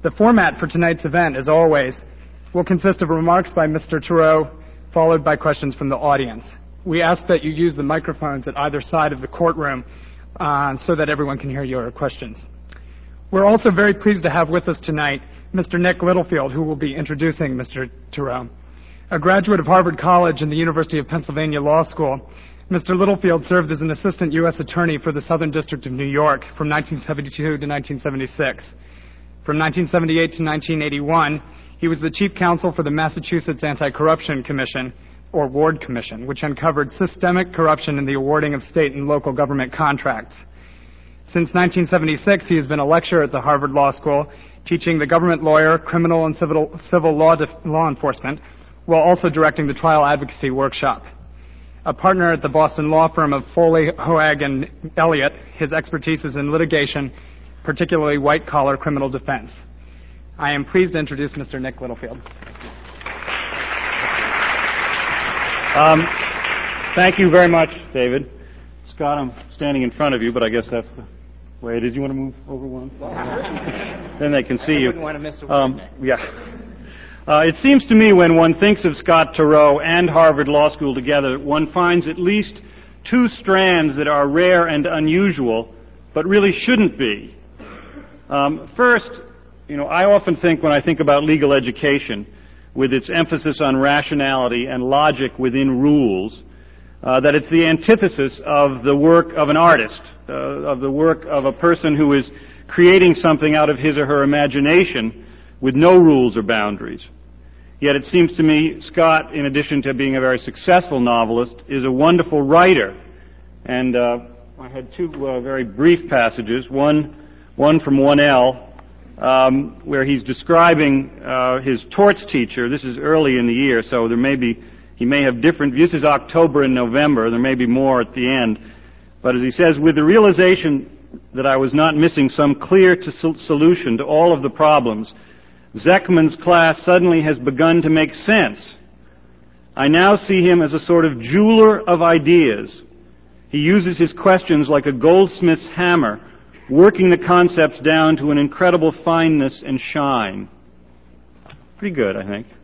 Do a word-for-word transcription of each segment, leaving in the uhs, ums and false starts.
The format for tonight's event, as always, will consist of remarks by Mister Turow, followed by questions from the audience. We ask that you use the microphones at either side of the courtroom uh, so that everyone can hear your questions. We're also very pleased to have with us tonight Mister Nick Littlefield, who will be introducing Mister Turow. A graduate of Harvard College and the University of Pennsylvania Law School, Mister Littlefield served as an assistant U S attorney for the Southern District of New York from nineteen seventy-two to nineteen seventy-six. From nineteen seventy-eight to nineteen eighty-one, he was the chief counsel for the Massachusetts Anti-Corruption Commission, or Ward Commission, which uncovered systemic corruption in the awarding of state and local government contracts. Since nineteen seventy-six, he has been a lecturer at the Harvard Law School, teaching the government lawyer, criminal and civil, civil law, law enforcement, while also directing the trial advocacy workshop. A partner at the Boston law firm of Foley, Hoag, and Elliott, his expertise is in litigation, particularly white-collar criminal defense. I am pleased to introduce Mister Nick Littlefield. Um, thank you very much, David. Scott, I'm standing in front of you, but I guess that's the way it is. You want to move over one? Then they can see you. I wouldn't want to miss a word. Um, yeah. Uh, it seems to me when one thinks of Scott Turow and Harvard Law School together, one finds at least two strands that are rare and unusual, but really shouldn't be. Um, first, you know, I often think when I think about legal education, with its emphasis on rationality and logic within rules, uh, that it's the antithesis of the work of an artist, uh, of the work of a person who is creating something out of his or her imagination with no rules or boundaries. Yet it seems to me Scott, in addition to being a very successful novelist, is a wonderful writer. And uh, I had two uh, very brief passages, one, one from one L, um, where he's describing uh, his torts teacher. This is early in the year, so there may be, he may have different views. This is October and November. There may be more at the end. But as he says, with the realization that I was not missing some clear to sol- solution to all of the problems, Zekman's class suddenly has begun to make sense. I now see him as a sort of jeweler of ideas. He uses his questions like a goldsmith's hammer, working the concepts down to an incredible fineness and shine. Pretty good, I think.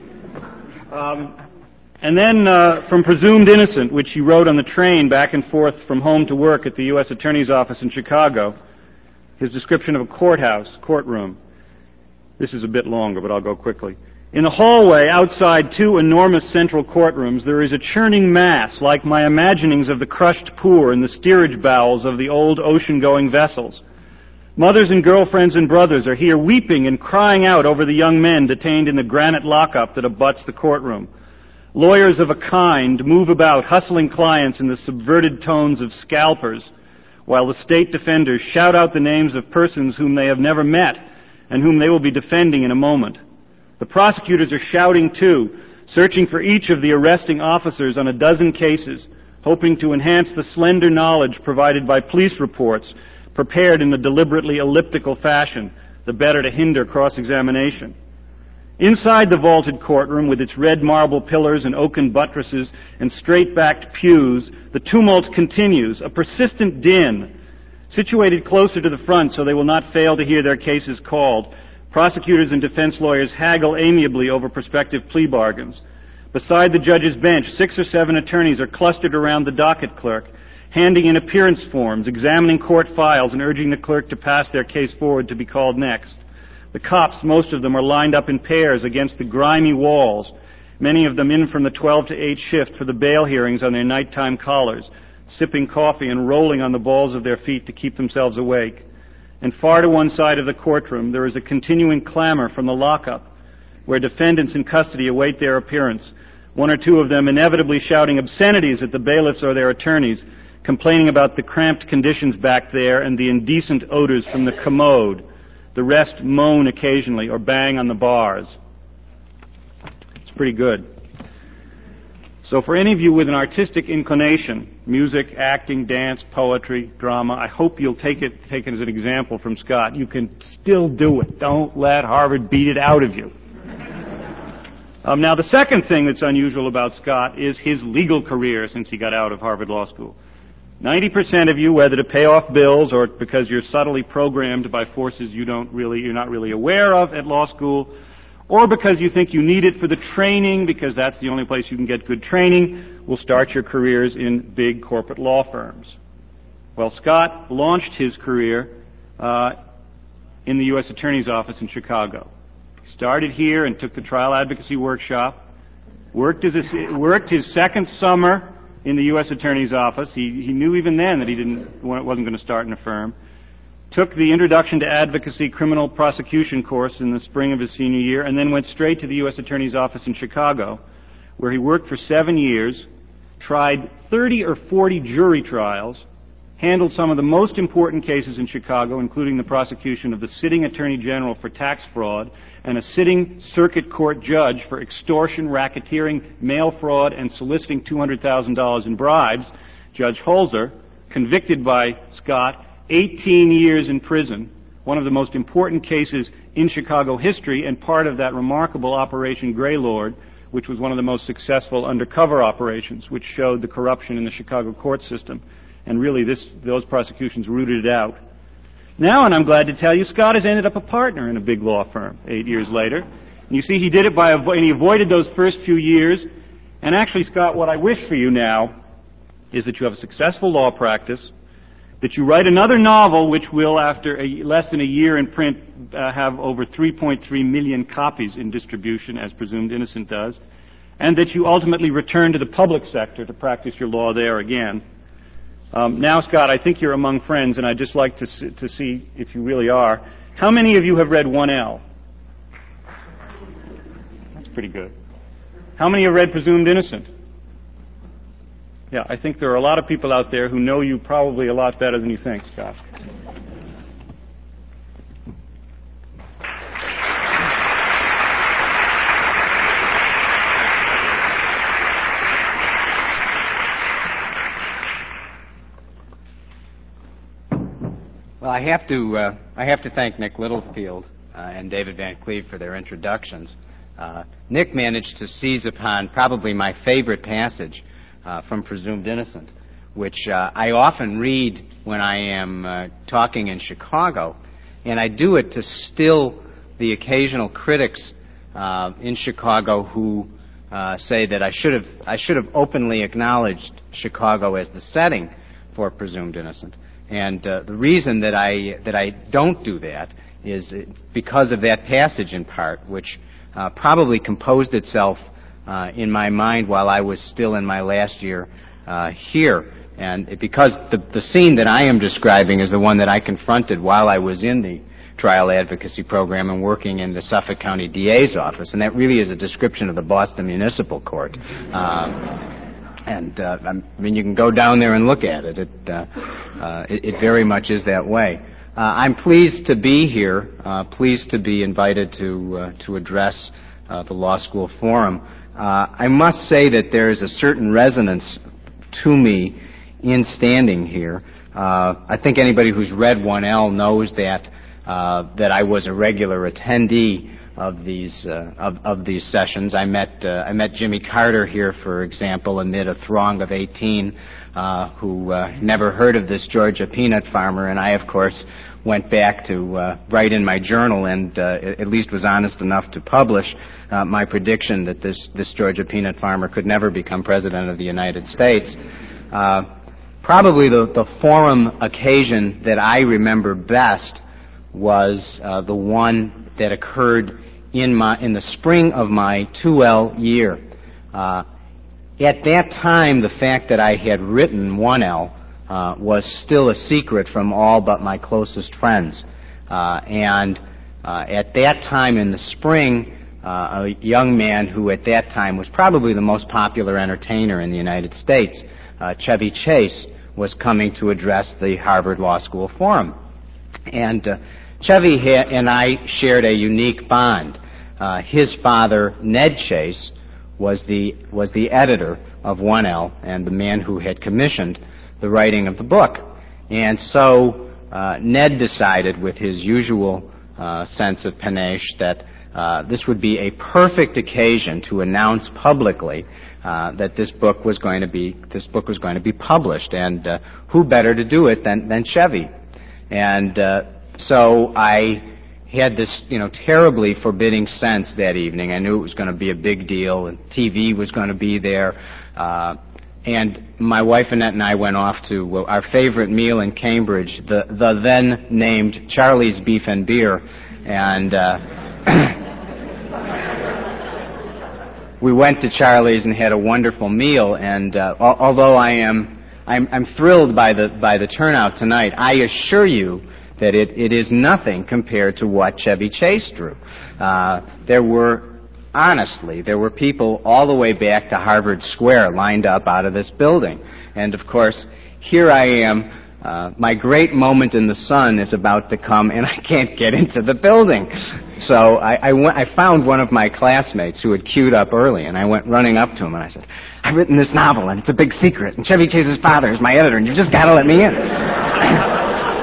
Um, and then uh, from Presumed Innocent, which he wrote on the train back and forth from home to work at the U S Attorney's Office in Chicago, his description of a courthouse, courtroom. This is a bit longer, but I'll go quickly. In the hallway outside two enormous central courtrooms, there is a churning mass like my imaginings of the crushed poor in the steerage bowels of the old ocean-going vessels. Mothers and girlfriends and brothers are here weeping and crying out over the young men detained in the granite lockup that abuts the courtroom. Lawyers of a kind move about, hustling clients in the subverted tones of scalpers, while the state defenders shout out the names of persons whom they have never met and whom they will be defending in a moment. The prosecutors are shouting too, searching for each of the arresting officers on a dozen cases, hoping to enhance the slender knowledge provided by police reports, prepared in the deliberately elliptical fashion, the better to hinder cross-examination. Inside the vaulted courtroom, with its red marble pillars and oaken buttresses and straight-backed pews, the tumult continues, a persistent din. Situated closer to the front so they will not fail to hear their cases called, prosecutors and defense lawyers haggle amiably over prospective plea bargains. Beside the judge's bench, six or seven attorneys are clustered around the docket clerk, handing in appearance forms, examining court files, and urging the clerk to pass their case forward to be called next. The cops, most of them, are lined up in pairs against the grimy walls, many of them in from the twelve to eight shift for the bail hearings on their nighttime collars, sipping coffee and rolling on the balls of their feet to keep themselves awake. And far to one side of the courtroom, there is a continuing clamor from the lockup, where defendants in custody await their appearance, one or two of them inevitably shouting obscenities at the bailiffs or their attorneys, complaining about the cramped conditions back there and the indecent odors from the commode. The rest moan occasionally or bang on the bars. It's pretty good. So for any of you with an artistic inclination, music, acting, dance, poetry, drama, I hope you'll take it, take it as an example from Scott. You can still do it. Don't let Harvard beat it out of you. Um, now, the second thing that's unusual about Scott is his legal career since he got out of Harvard Law School. ninety percent of you, whether to pay off bills or because you're subtly programmed by forces you don't really, you're not really aware of at law school, or because you think you need it for the training, because that's the only place you can get good training, will start your careers in big corporate law firms. Well, Scott launched his career uh, in the U S Attorney's Office in Chicago. He started here and took the trial advocacy workshop, worked, as a, worked his second summer in the U S Attorney's Office. He, he knew even then that he didn't, wasn't going to start in a firm. Took the Introduction to Advocacy Criminal Prosecution course in the spring of his senior year, and then went straight to the U S Attorney's Office in Chicago, where he worked for seven years, tried thirty or forty jury trials, handled some of the most important cases in Chicago, including the prosecution of the sitting Attorney General for tax fraud and a sitting circuit court judge for extortion, racketeering, mail fraud, and soliciting two hundred thousand dollars in bribes, Judge Holzer, convicted by Scott, eighteen years in prison, one of the most important cases in Chicago history and part of that remarkable Operation Greylord, which was one of the most successful undercover operations, which showed the corruption in the Chicago court system. And really, this, those prosecutions rooted it out. Now, and I'm glad to tell you, Scott has ended up a partner in a big law firm eight years later. And you see, he did it by, avo- and he avoided those first few years. And actually, Scott, what I wish for you now is that you have a successful law practice, that you write another novel which will, after a, less than a year in print, uh, have over three point three million copies in distribution, as Presumed Innocent does, and that you ultimately return to the public sector to practice your law there again. Um, now, Scott, I think you're among friends, and I'd just like to see, to see if you really are. How many of you have read one L? That's pretty good. How many have read Presumed Innocent? Yeah, I think there are a lot of people out there who know you probably a lot better than you think, Scott. Well, I have to uh, I have to thank Nick Littlefield uh, and David Van Cleve for their introductions. Uh, Nick managed to seize upon probably my favorite passage uh, from Presumed Innocent, which uh, I often read when I am uh, talking in Chicago, and I do it to still the occasional critics uh, in Chicago who uh, say that I should have I should have openly acknowledged Chicago as the setting for Presumed Innocent. And uh, the reason that I that I don't do that is because of that passage in part, which uh, probably composed itself uh, in my mind while I was still in my last year uh, here. And it, because the, the scene that I am describing is the one that I confronted while I was in the trial advocacy program and working in the Suffolk County D A's office, and that really is a description of the Boston Municipal Court. Um, And, uh, I mean, you can go down there and look at it. It, uh, uh, it, it very much is that way. Uh, I'm pleased to be here, uh, pleased to be invited to, uh, to address uh, the law school forum. Uh, I must say that there is a certain resonance to me in standing here. Uh, I think anybody who's read one L knows that, uh, that I was a regular attendee of these uh, of, of these sessions. I met uh, I met Jimmy Carter here, for example, amid a throng of eighteen uh, who uh, never heard of this Georgia peanut farmer, and I, of course, went back to uh, write in my journal and uh, at least was honest enough to publish uh, my prediction that this this Georgia peanut farmer could never become president of the United States. Uh, probably the the forum occasion that I remember best was uh, the one that occurred in my in the spring of my two L year. Uh, at that time, the fact that I had written one L uh, was still a secret from all but my closest friends. Uh, and uh, at that time in the spring, uh, a young man who at that time was probably the most popular entertainer in the United States, uh, Chevy Chase, was coming to address the Harvard Law School Forum. And uh, Chevy ha- and I shared a unique bond. Uh, his father, Ned Chase, was the was the editor of one L and the man who had commissioned the writing of the book. And so uh, Ned decided, with his usual uh, sense of panache, that uh, this would be a perfect occasion to announce publicly uh, that this book was going to be this book was going to be published, and uh, who better to do it than than Chevy? And uh, so I had this, you know, terribly forbidding sense that evening. I knew it was going to be a big deal, and T V was going to be there. Uh, and my wife Annette and I went off to our favorite meal in Cambridge, the the then named Charlie's Beef and Beer, and uh, we went to Charlie's and had a wonderful meal. And uh, al- although I am I'm, I'm thrilled by the by the turnout tonight, I assure you that it, it is nothing compared to what Chevy Chase drew. Uh, there were, honestly, there were people all the way back to Harvard Square lined up out of this building. And, of course, here I am. Uh, my great moment in the sun is about to come, and I can't get into the building. So I, I, went, I found one of my classmates who had queued up early, and I went running up to him, and I said, I've written this novel, and it's a big secret, and Chevy Chase's father is my editor, and you just got to let me in.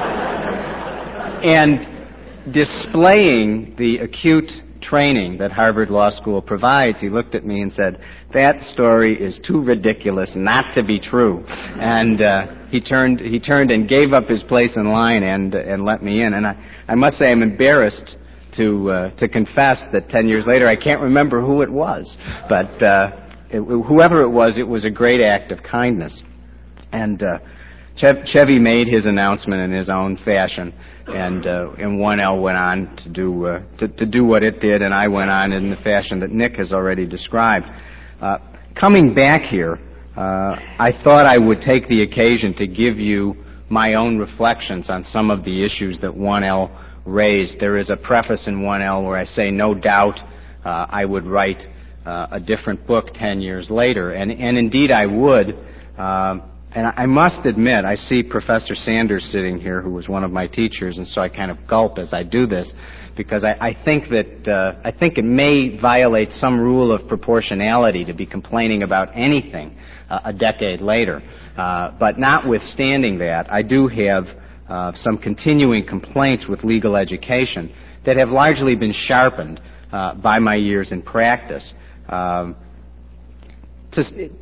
And displaying the acute training that Harvard Law School provides, he looked at me and said, that story is too ridiculous not to be true. And uh, he turned he turned and gave up his place in line and and let me in. And I, I must say I'm embarrassed to uh, to confess that ten years later I can't remember who it was. But uh, it, whoever it was, it was a great act of kindness. And uh, Chevy made his announcement in his own fashion. And uh, and one L went on to do uh, to, to do what it did, and I went on in the fashion that Nick has already described. Uh, coming back here, uh, I thought I would take the occasion to give you my own reflections on some of the issues that one L raised. There is a preface in one L where I say, no doubt, uh, I would write uh, a different book ten years later, and and indeed I would. Uh, And I must admit, I see Professor Sanders sitting here, who was one of my teachers, and so I kind of gulp as I do this, because I, I think that uh, I think it may violate some rule of proportionality to be complaining about anything uh, a decade later. Uh, but notwithstanding that, I do have uh, some continuing complaints with legal education that have largely been sharpened uh, by my years in practice. Um, to,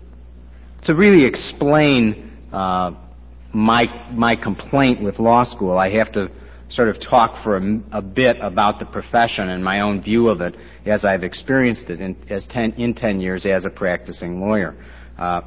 To really explain uh, my my complaint with law school, I have to sort of talk for a, a bit about the profession and my own view of it as I've experienced it in, as ten, in ten years as a practicing lawyer. Uh,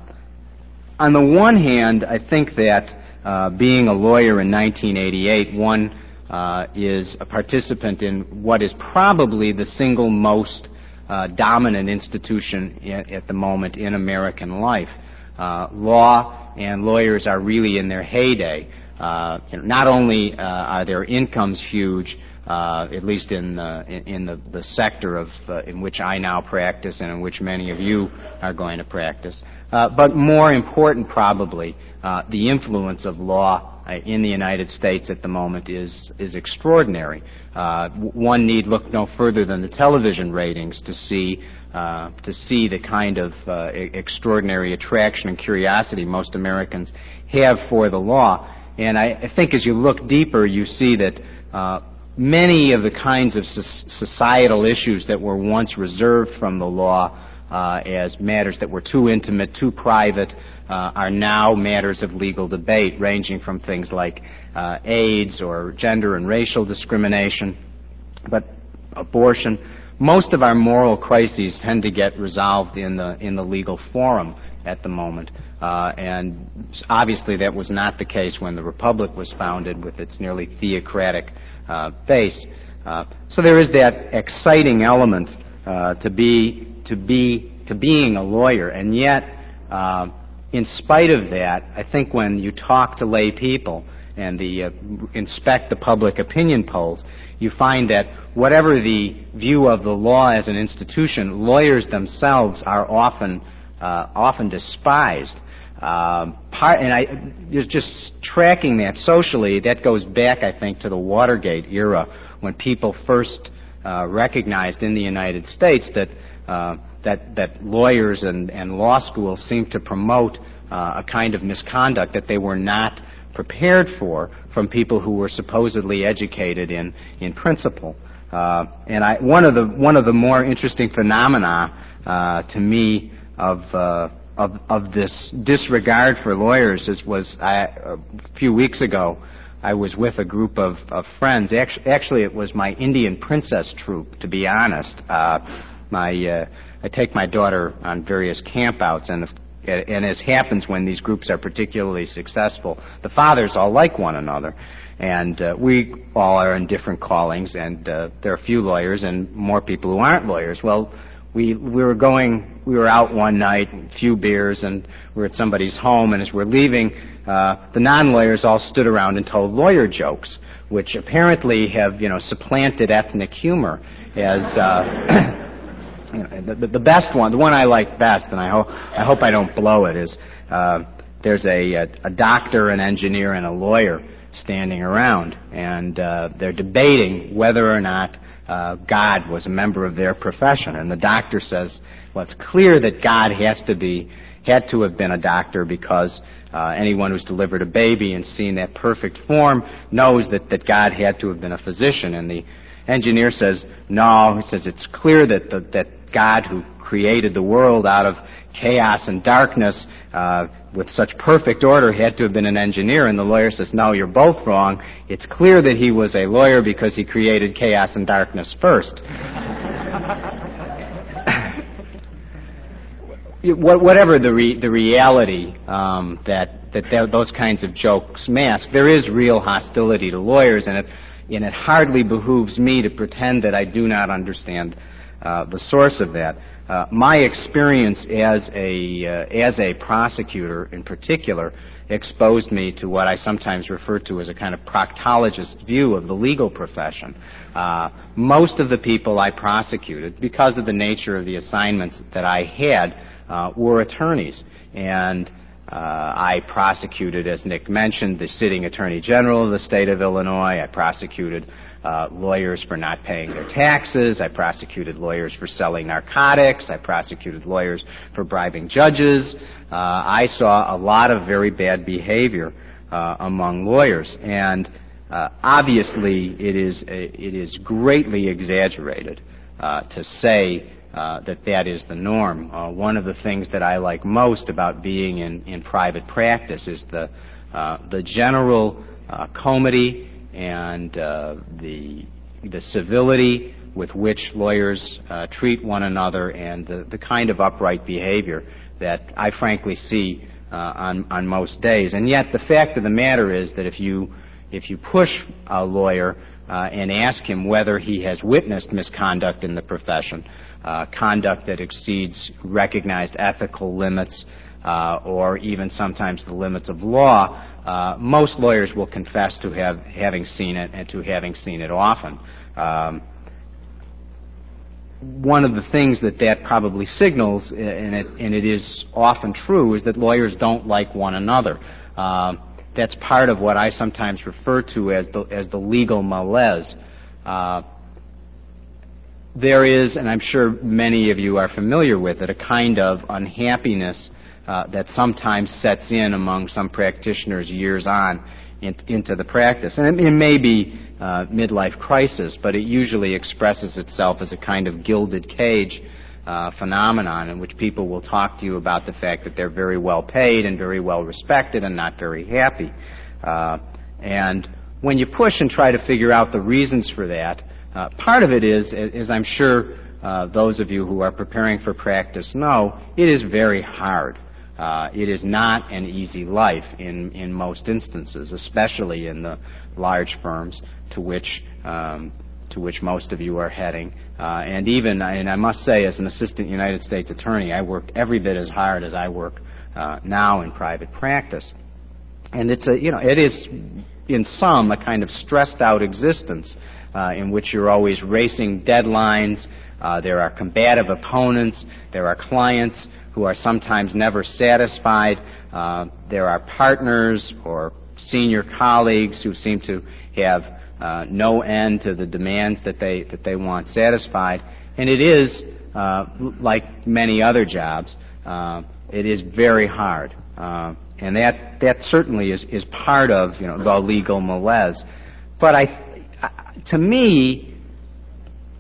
on the one hand, I think that uh, being a lawyer in nineteen eighty-eight, one uh, is a participant in what is probably the single most uh, dominant institution at, at the moment in American life. Uh, law and lawyers are really in their heyday. Uh, you know, not only uh, are their incomes huge, uh, at least in the, in, in the, the sector of uh, in which I now practice and in which many of you are going to practice, uh, but more important probably, uh, the influence of law uh, in the United States at the moment is is extraordinary. Uh, one need look no further than the television ratings to see Uh, to see the kind of uh, extraordinary attraction and curiosity most Americans have for the law. And I, I think as you look deeper, you see that uh, many of the kinds of societal issues that were once reserved from the law uh, as matters that were too intimate, too private, uh, are now matters of legal debate, ranging from things like uh, AIDS or gender and racial discrimination, but abortion. Most of our moral crises tend to get resolved in the in the legal forum at the moment, uh, and obviously that was not the case when the Republic was founded with its nearly theocratic uh, base. Uh, so there is that exciting element uh, to be to be to being a lawyer, and yet, uh, in spite of that, I think when you talk to lay people and the uh, inspect the public opinion polls, you find that whatever the view of the law as an institution, lawyers themselves are often uh, often despised. Um, part, and I, just tracking that socially, that goes back, I think, to the Watergate era, when people first uh, recognized in the United States that uh, that that lawyers and, and law schools seemed to promote uh, a kind of misconduct that they were not prepared for from people who were supposedly educated in in principle. Uh, and I, one of the one of the more interesting phenomena uh, to me of, uh, of of this disregard for lawyers is was I, a few weeks ago I was with a group of, of friends. Actually, actually, it was my Indian Princess troupe. To be honest, uh, my uh, I take my daughter on various campouts, and if, and as happens when these groups are particularly successful, the fathers all like one another. And uh, we all are in different callings, and uh, there are a few lawyers and more people who aren't lawyers. Well, we we were going, we were out one night, a few beers, and we were at somebody's home, and as we're leaving, uh, the non-lawyers all stood around and told lawyer jokes, which apparently have, you know, supplanted ethnic humor as uh, you know, the, the best one, the one I like best, and I hope I hope I don't blow it, is uh, there's a, a, a doctor, an engineer, and a lawyer standing around, and uh, they're debating whether or not uh, God was a member of their profession. And the doctor says, well, it's clear that God has to be, had to have been a doctor because uh, anyone who's delivered a baby and seen that perfect form knows that, that God had to have been a physician. And the engineer says, no, he says it's clear that, the, that God, who created the world out of chaos and darkness uh, with such perfect order, had to have been an engineer. And the lawyer says, no, you're both wrong. It's clear that he was a lawyer because he created chaos and darkness first. Whatever the re- the reality um, that that th- those kinds of jokes mask, there is real hostility to lawyers, and it and it hardly behooves me to pretend that I do not understand uh, the source of that. Uh, my experience as a uh, as a prosecutor, in particular, exposed me to what I sometimes refer to as a kind of proctologist view of the legal profession. Uh, most of the people I prosecuted, because of the nature of the assignments that I had, uh, were attorneys, and uh, I prosecuted, as Nick mentioned, the sitting Attorney General of the state of Illinois. I prosecuted Uh, lawyers for not paying their taxes. I prosecuted lawyers for selling narcotics. I prosecuted lawyers for bribing judges. Uh, I saw a lot of very bad behavior uh, among lawyers, and uh, obviously it is a, it is greatly exaggerated uh, to say uh, that that is the norm. Uh, one of the things that I like most about being in, in private practice is the uh, the general uh, comity and uh, the the civility with which lawyers uh, treat one another, and the, the kind of upright behavior that I frankly see uh, on on most days. And yet, the fact of the matter is that if you if you push a lawyer uh, and ask him whether he has witnessed misconduct in the profession, uh, conduct that exceeds recognized ethical limits, uh, or even sometimes the limits of law, Uh, most lawyers will confess to have having seen it, and to having seen it often. Um, one of the things that that probably signals, and it, and it is often true, is that lawyers don't like one another. Uh, that's part of what I sometimes refer to as the as the legal malaise. Uh, there is, and I'm sure many of you are familiar with it, a kind of unhappiness Uh, that sometimes sets in among some practitioners years on in, into the practice. And it, it may be uh, midlife crisis, but it usually expresses itself as a kind of gilded cage uh, phenomenon in which people will talk to you about the fact that they're very well paid and very well respected and not very happy. Uh, and when you push and try to figure out the reasons for that, uh, part of it is, as I'm sure uh, those of you who are preparing for practice know, it is very hard. Uh, it is not an easy life in, in most instances, especially in the large firms to which um, to which most of you are heading. Uh, and even, and I must say, as an assistant United States attorney, I worked every bit as hard as I work uh, now in private practice. And it's a, you know, it is in some a kind of stressed out existence uh, in which you're always racing deadlines. Uh, there are combative opponents. There are clients who are sometimes never satisfied. Uh, there are partners or senior colleagues who seem to have uh, no end to the demands that they that they want satisfied. And it is, uh, like many other jobs, uh, it is very hard. Uh, and that that certainly is, is part of, you know, the legal malaise. But I, to me,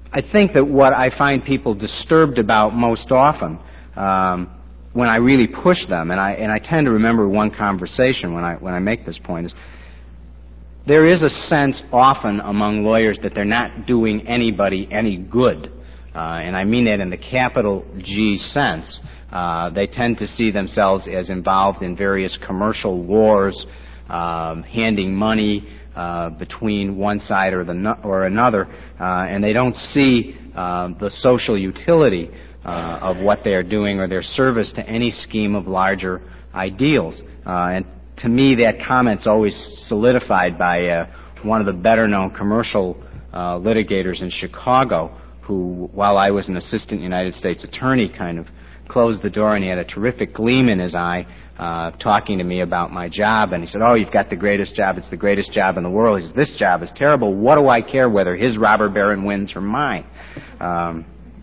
I think that what I find people disturbed about most often, um, when I really push them, and I and I tend to remember one conversation when I when I make this point, is there is a sense often among lawyers that they're not doing anybody any good, uh, and I mean that in the capital G sense. Uh, they tend to see themselves as involved in various commercial wars, um, handing money uh, between one side or the no- or another, uh, and they don't see uh, the social utility uh, of what they are doing or their service to any scheme of larger ideals. Uh, and to me, that comment's always solidified by uh, one of the better-known commercial uh, litigators in Chicago, who, while I was an assistant United States attorney, kind of closed the door, and he had a terrific gleam in his eye uh, talking to me about my job. And he said, "Oh, you've got the greatest job. It's the greatest job in the world." He says, "This job is terrible. What do I care whether his robber baron wins or mine?" Um,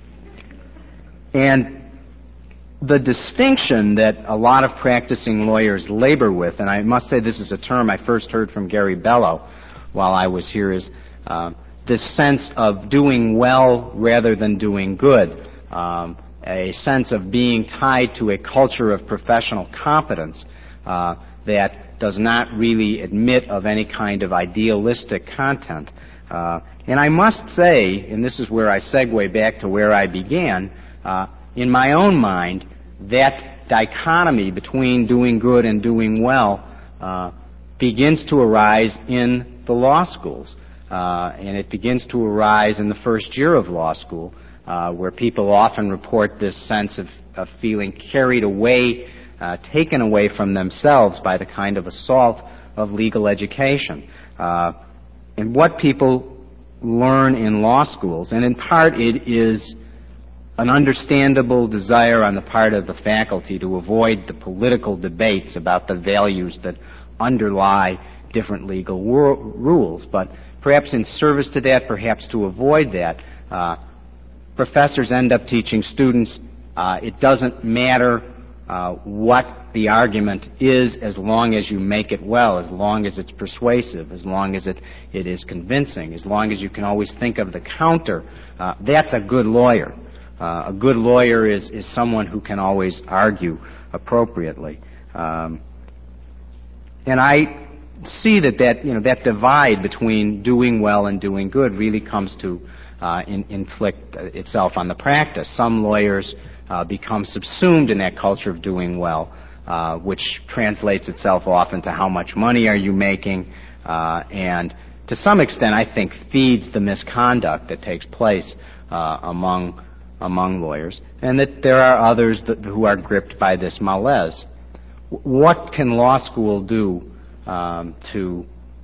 and the distinction that a lot of practicing lawyers labor with, and I must say this is a term I first heard from Gary Bello while I was here, is uh, this sense of doing well rather than doing good. Um, a sense of being tied to a culture of professional competence uh, that does not really admit of any kind of idealistic content. Uh, and I must say, and this is where I segue back to where I began, uh, in my own mind, that dichotomy between doing good and doing well uh, begins to arise in the law schools. Uh, and it begins to arise in the first year of law school, Uh, where people often report this sense of, of feeling carried away, uh, taken away from themselves by the kind of assault of legal education. Uh, and what people learn in law schools, and in part it is an understandable desire on the part of the faculty to avoid the political debates about the values that underlie different legal wor- rules, but perhaps in service to that, perhaps to avoid that, uh, professors end up teaching students uh, it doesn't matter uh, what the argument is as long as you make it well, as long as it's persuasive, as long as it, it is convincing, as long as you can always think of the counter. Uh, that's a good lawyer. Uh, a good lawyer is, is someone who can always argue appropriately. Um, and I see that, that, you know, that divide between doing well and doing good really comes to Uh, in, inflict itself on the practice. Some lawyers uh, become subsumed in that culture of doing well, uh, which translates itself often to how much money are you making, uh, and to some extent, I think, feeds the misconduct that takes place uh, among among lawyers, and that there are others that, who are gripped by this malaise. What can law school do um, to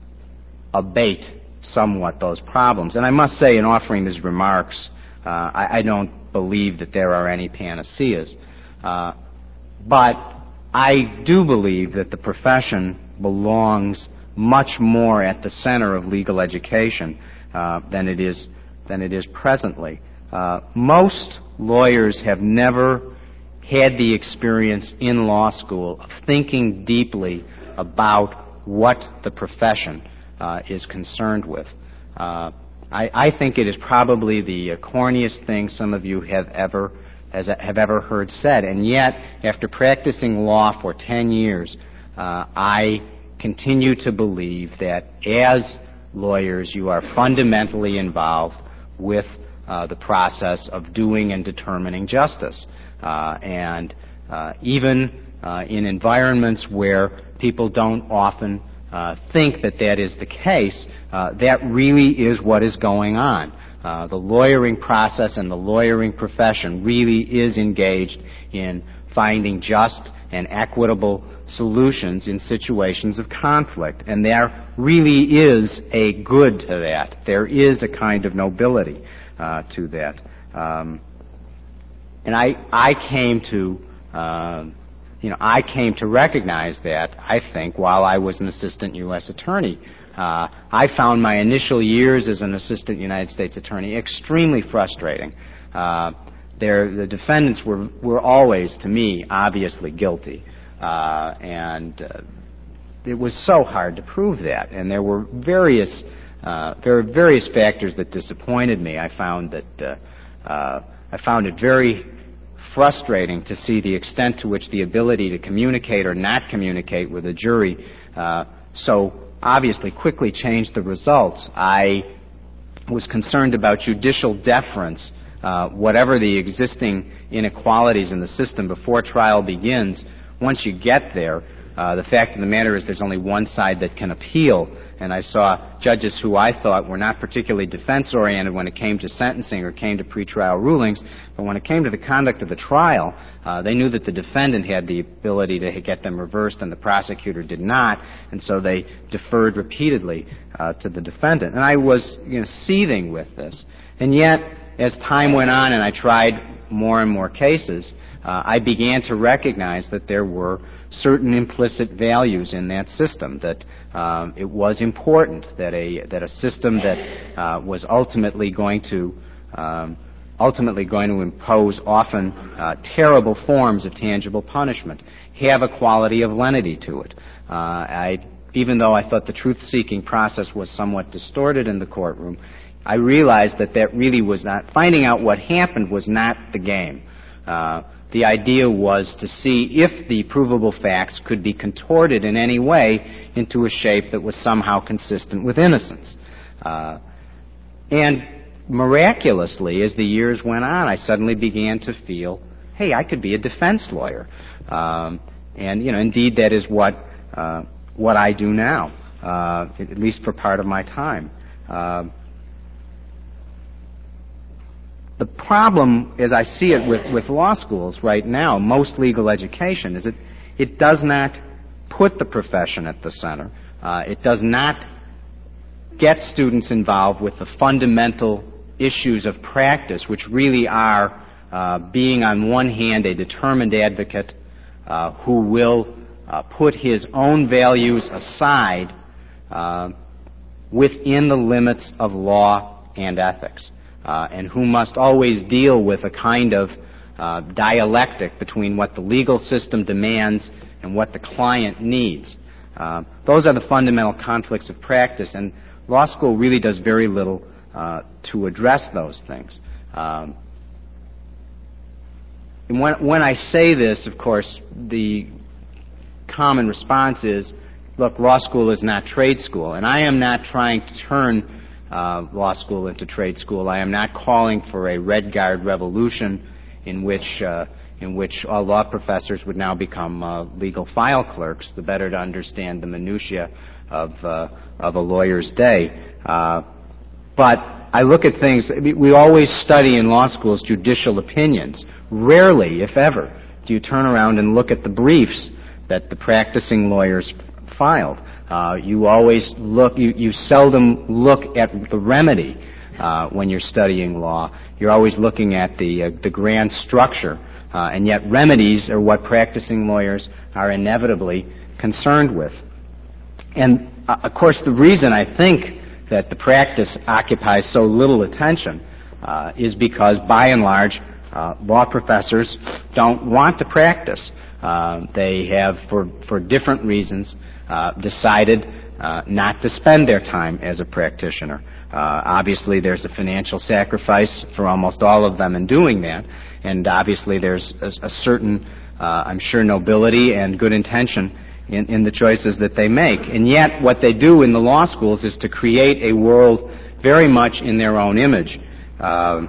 abate somewhat those problems? And I must say, in offering these remarks, uh, I, I don't believe that there are any panaceas. Uh, but I do believe that the profession belongs much more at the center of legal education uh, than it is than it is presently. Uh, most lawyers have never had the experience in law school of thinking deeply about what the profession Uh, is concerned with. Uh, I, I think it is probably the uh, corniest thing some of you have ever has, have ever heard said, and yet, after practicing law for ten years, uh, I continue to believe that as lawyers, you are fundamentally involved with uh, the process of doing and determining justice, uh, and uh, even uh, in environments where people don't often Uh, think that that is the case, uh, that really is what is going on. Uh, the lawyering process and the lawyering profession really is engaged in finding just and equitable solutions in situations of conflict. And there really is a good to that. There is a kind of nobility uh, to that. Um, and I, I came to uh, You know, I came to recognize that, I think, while I was an assistant U S attorney. Uh, I found my initial years as an assistant United States attorney extremely frustrating. Uh, the defendants were, were always, to me, obviously guilty. Uh, and uh, it was so hard to prove that. And there were various Uh, there are various factors that disappointed me. I found that uh, uh, I found it very frustrating to see the extent to which the ability to communicate or not communicate with a jury uh, so obviously quickly changed the results. I was concerned about judicial deference, uh, whatever the existing inequalities in the system before trial begins. Once you get there, uh, the fact of the matter is there's only one side that can appeal. And I saw judges who I thought were not particularly defense-oriented when it came to sentencing or came to pretrial rulings, but when it came to the conduct of the trial, uh, they knew that the defendant had the ability to get them reversed and the prosecutor did not, and so they deferred repeatedly uh, to the defendant. And I was, you know, seething with this. And yet, as time went on and I tried more and more cases, uh, I began to recognize that there were certain implicit values in that system, that um, it was important that a that a system that uh, was ultimately going to um, ultimately going to impose often uh, terrible forms of tangible punishment have a quality of lenity to it. Uh, I, even though I thought the truth-seeking process was somewhat distorted in the courtroom, I realized that that really was not, finding out what happened was not the game. Uh, The idea was to see if the provable facts could be contorted in any way into a shape that was somehow consistent with innocence. Uh, and miraculously, as the years went on, I suddenly began to feel, hey, I could be a defense lawyer. Um, and, you know, indeed, that is what uh, what I do now, uh, at least for part of my time. Uh, The problem, as I see it with, with law schools right now, most legal education, is that it does not put the profession at the center. Uh, it does not get students involved with the fundamental issues of practice, which really are uh, being, on one hand, a determined advocate uh, who will uh, put his own values aside uh, within the limits of law and ethics. Uh, and who must always deal with a kind of uh, dialectic between what the legal system demands and what the client needs. Uh, those are the fundamental conflicts of practice, and law school really does very little uh, to address those things. Um, and when, when I say this, of course, the common response is, look, law school is not trade school, and I am not trying to turn Uh, law school into trade school. I am not calling for a Red Guard revolution in which uh, in which all law professors would now become uh, legal file clerks, the better to understand the minutiae of uh, of a lawyer's day. Uh, but I look at things. We always study in law schools judicial opinions. Rarely, if ever, do you turn around and look at the briefs that the practicing lawyers filed. Uh, you always look, you, you seldom look at the remedy uh, when you're studying law. You're always looking at the, uh, the grand structure, uh, and yet remedies are what practicing lawyers are inevitably concerned with. And, uh, of course, the reason I think that the practice occupies so little attention uh, is because, by and large, uh, law professors don't want to practice. Uh, they have, for, for different reasons, Uh, decided uh, not to spend their time as a practitioner. Uh, obviously, there's a financial sacrifice for almost all of them in doing that, and obviously there's a, a certain, uh, I'm sure, nobility and good intention in, in the choices that they make. And yet, what they do in the law schools is to create a world very much in their own image. Uh,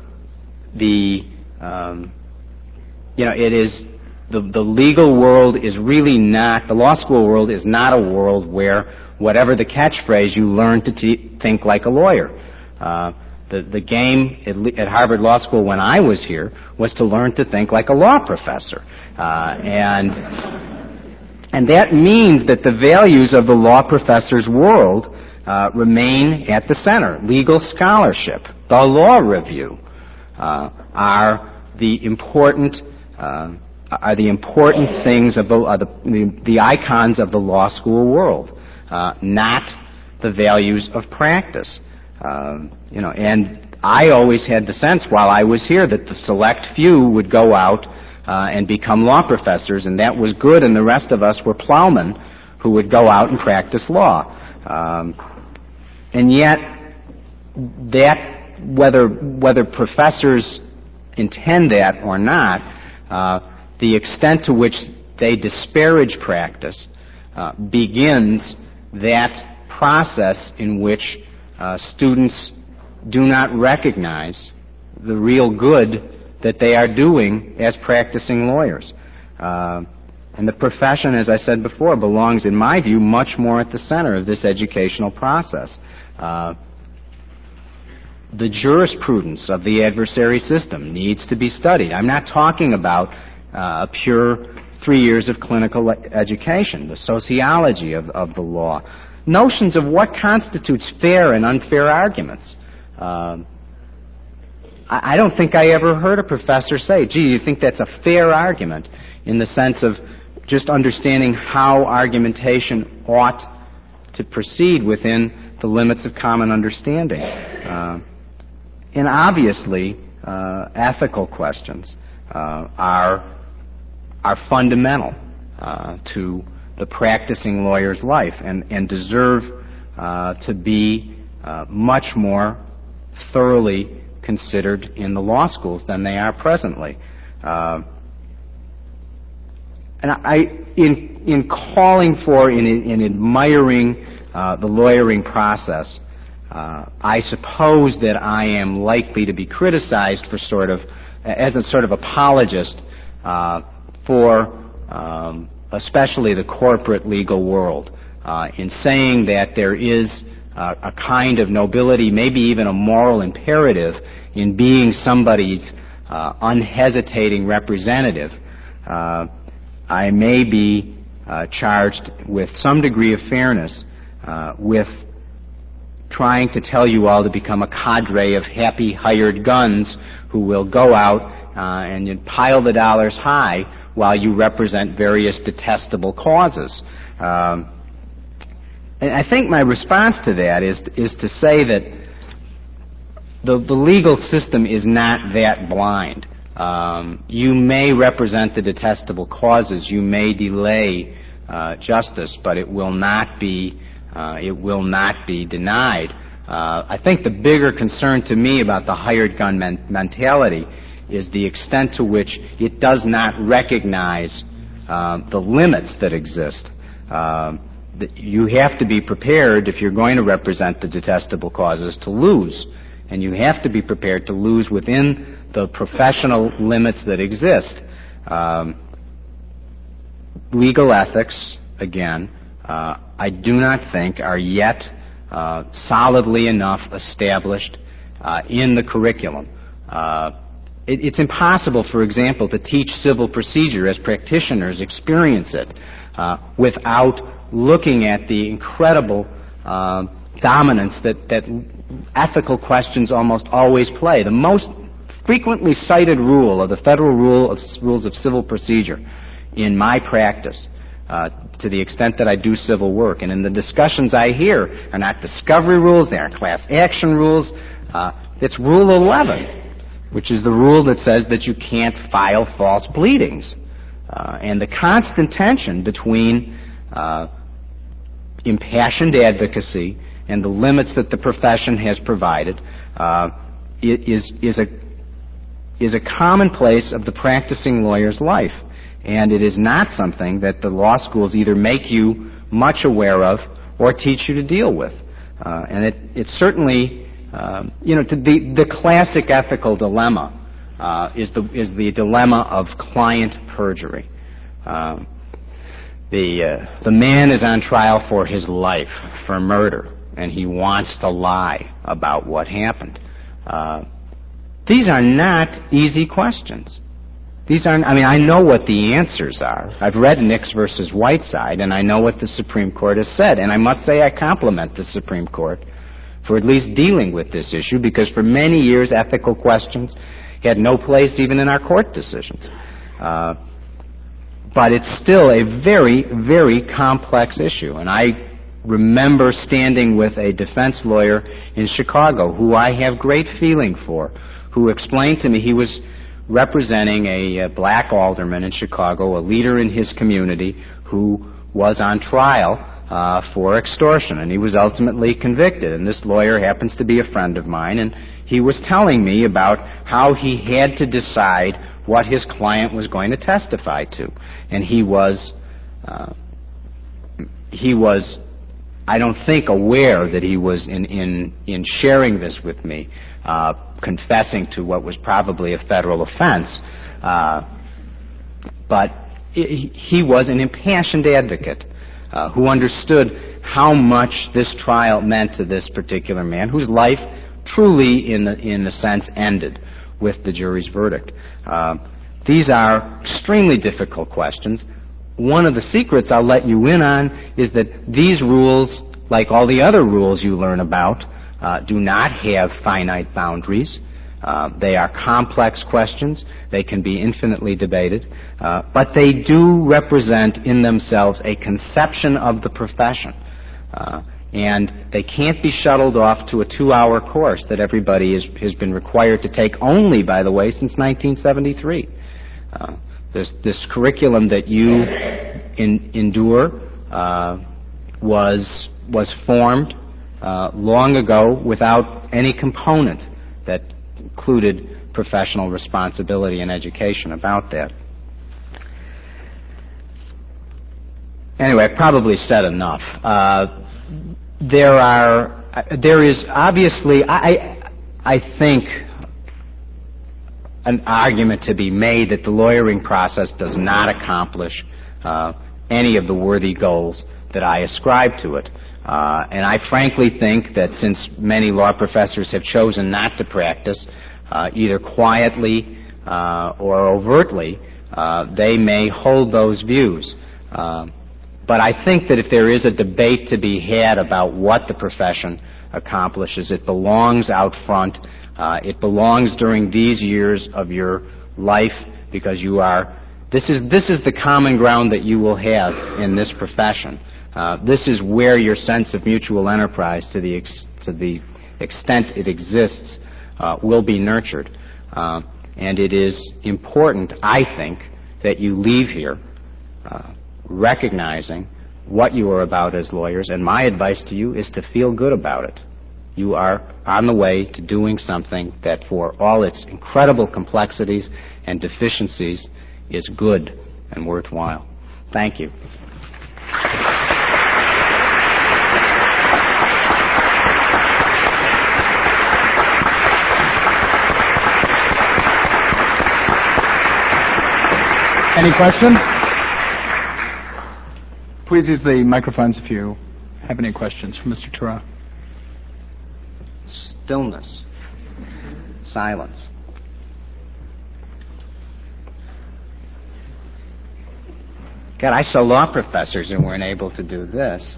the, um, you know, it is... The, the legal world is really not, the law school world is not a world where, whatever the catchphrase, you learn to te- think like a lawyer. Uh, the, the game at, at Harvard Law School when I was here was to learn to think like a law professor. Uh, and, and that means that the values of the law professor's world uh, remain at the center. Legal scholarship, the law review, uh, are the important uh, are the important things about uh, the, the, the icons of the law school world, uh, not the values of practice. Um, you know, and I always had the sense while I was here that the select few would go out uh, and become law professors, and that was good, and the rest of us were plowmen who would go out and practice law. Um, and yet, that whether whether professors intend that or not, uh, the extent to which they disparage practice uh, begins that process in which uh, students do not recognize the real good that they are doing as practicing lawyers. Uh, and the profession, as I said before, belongs, in my view, much more at the center of this educational process. Uh, the jurisprudence of the adversary system needs to be studied. I'm not talking about uh, a pure three years of clinical education, the sociology of, of the law, notions of what constitutes fair and unfair arguments. Uh, I, I don't think I ever heard a professor say, gee, you think that's a fair argument, in the sense of just understanding how argumentation ought to proceed within the limits of common understanding. Uh, and obviously, uh, ethical questions uh, are are fundamental uh, to the practicing lawyer's life, and, and deserve uh, to be uh, much more thoroughly considered in the law schools than they are presently. Uh, and I, in in calling for, in, in admiring uh, the lawyering process, uh, I suppose that I am likely to be criticized for sort of, as a sort of apologist uh, for um, especially the corporate legal world, uh, in saying that there is uh, a kind of nobility, maybe even a moral imperative, in being somebody's uh, unhesitating representative. Uh, I may be uh, charged with some degree of fairness uh, with trying to tell you all to become a cadre of happy hired guns who will go out uh, and pile the dollars high while you represent various detestable causes. Um, and I think my response to that is is to say that the, the legal system is not that blind. Um, you may represent the detestable causes, you may delay uh, justice, but it will not be uh, it will not be denied. Uh, I think the bigger concern to me about the hired gun men- mentality is the extent to which it does not recognize uh, the limits that exist. Uh, that you have to be prepared, if you're going to represent the detestable causes, to lose. And you have to be prepared to lose within the professional limits that exist. Um, legal ethics, again, uh, I do not think are yet uh, solidly enough established uh, in the curriculum. Uh, it, it's impossible, for example, to teach civil procedure as practitioners experience it uh, without looking at the incredible uh, dominance that, that ethical questions almost always play. The most frequently cited rule of the Federal Rule of Rules of Civil Procedure in my practice, uh, to the extent that I do civil work, and in the discussions I hear, are not discovery rules, they aren't class action rules. Uh, it's Rule eleven, which is the rule that says that you can't file false pleadings. Uh, and the constant tension between uh, impassioned advocacy and the limits that the profession has provided uh, is is a is a commonplace of the practicing lawyer's life, and it is not something that the law schools either make you much aware of or teach you to deal with. Uh, and it it certainly uh, you know to the the classic ethical dilemma uh, is the is the dilemma of client perjury. Uh, the uh, the man is on trial for his life for murder, and he wants to lie about what happened. Uh, these are not easy questions. These aren't, I mean, I know what the answers are. I've read Nix versus Whiteside, and I know what the Supreme Court has said, and I must say I compliment the Supreme Court for at least dealing with this issue, because for many years ethical questions had no place even in our court decisions. Uh, but it's still a very, very complex issue, and I remember standing with a defense lawyer in Chicago who I have great feeling for, who explained to me he was representing a, a black alderman in Chicago, a leader in his community who was on trial uh, for extortion, and he was ultimately convicted. And this lawyer happens to be a friend of mine, and he was telling me about how he had to decide what his client was going to testify to. And he was, uh, he was, I don't think, aware that he was in, in, in sharing this with me, uh, confessing to what was probably a federal offense. Uh, but it, he was an impassioned advocate uh, who understood how much this trial meant to this particular man, whose life truly, in the, in a sense, ended with the jury's verdict. Uh, these are extremely difficult questions. One of the secrets I'll let you in on is that these rules, like all the other rules you learn about, uh, do not have finite boundaries. Uh, they are complex questions. They can be infinitely debated. Uh, but they do represent in themselves a conception of the profession. Uh, and they can't be shuttled off to a two-hour course that everybody is, has been required to take only, by the way, since nineteen seventy-three. Uh, this, this curriculum that you in, endure uh, was, was formed uh, long ago without any component that included professional responsibility and education about that. Anyway, I've probably said enough. Uh, there are, there is obviously, I, I think, an argument to be made that the lawyering process does not accomplish uh, any of the worthy goals that I ascribe to it. Uh, and I frankly think that since many law professors have chosen not to practice, uh, either quietly uh, or overtly, uh, they may hold those views. Uh, but I think that if there is a debate to be had about what the profession accomplishes, it belongs out front. Uh, it belongs during these years of your life, because you are, this is, this is the common ground that you will have in this profession. Uh, this is where your sense of mutual enterprise, to the ex- to the extent it exists, uh, will be nurtured. Uh, and it is important, I think, that you leave here uh, recognizing what you are about as lawyers. And my advice to you is to feel good about it. You are on the way to doing something that, for all its incredible complexities and deficiencies, is good and worthwhile. Thank you. Any questions? Please use the microphones if you have any questions for Mister Turow. Stillness. Silence. God, I saw law professors who weren't able to do this.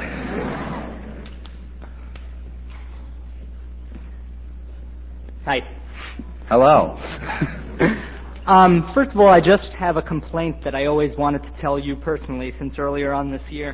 Hi. Hello. Um, first of all, I just have a complaint that I always wanted to tell you personally since earlier on this year.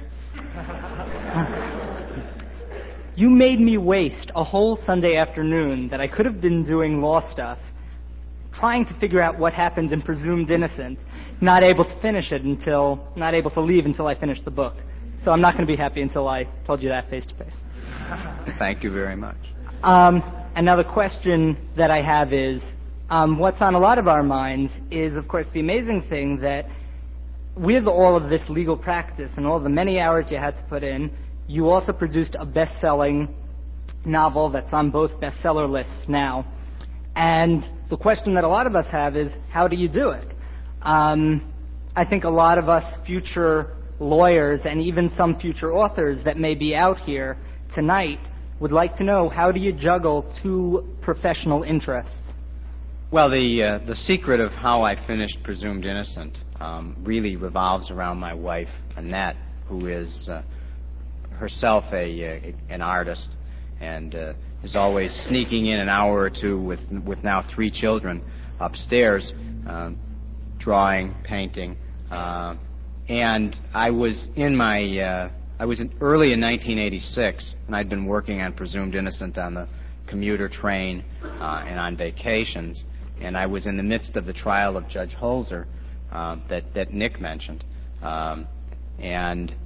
You made me waste a whole Sunday afternoon that I could have been doing law stuff, trying to figure out what happened in Presumed Innocent, not able to finish it until, not able to leave until I finished the book. So I'm not going to be happy until I told you that face to face. Thank you very much. Um, another question that I have is, Um, what's on a lot of our minds is, of course, the amazing thing that with all of this legal practice and all the many hours you had to put in, you also produced a best-selling novel that's on both bestseller lists now. And the question that a lot of us have is, how do you do it? Um, I think a lot of us future lawyers and even some future authors that may be out here tonight would like to know, how do you juggle two professional interests? Well, the uh, the secret of how I finished Presumed Innocent um, really revolves around my wife, Annette, who is uh, herself a, a an artist and uh, is always sneaking in an hour or two with with now three children upstairs, um, drawing, painting, uh, and I was in my uh, I was in early in nineteen eighty-six, and I'd been working on Presumed Innocent on the commuter train uh, and on vacations. And I was in the midst of the trial of Judge Holzer uh, that, that Nick mentioned, um, and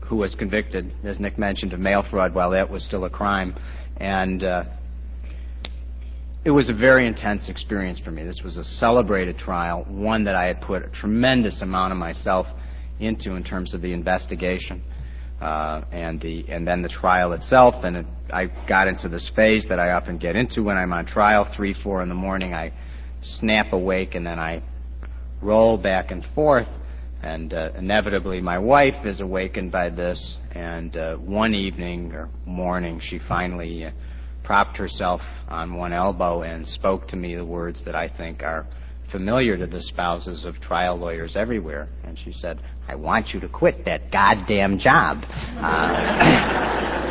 who was convicted, as Nick mentioned, of mail fraud while that was still a crime. And uh, it was a very intense experience for me. This was a celebrated trial, one that I had put a tremendous amount of myself into in terms of the investigation uh, and the and then the trial itself. And it, I got into this phase that I often get into when I'm on trial, three, four in the morning. I snap awake and then I roll back and forth. And uh, inevitably, my wife is awakened by this. And uh, one evening or morning, she finally uh, propped herself on one elbow and spoke to me the words that I think are familiar to the spouses of trial lawyers everywhere. And she said, "I want you to quit that goddamn job." Uh,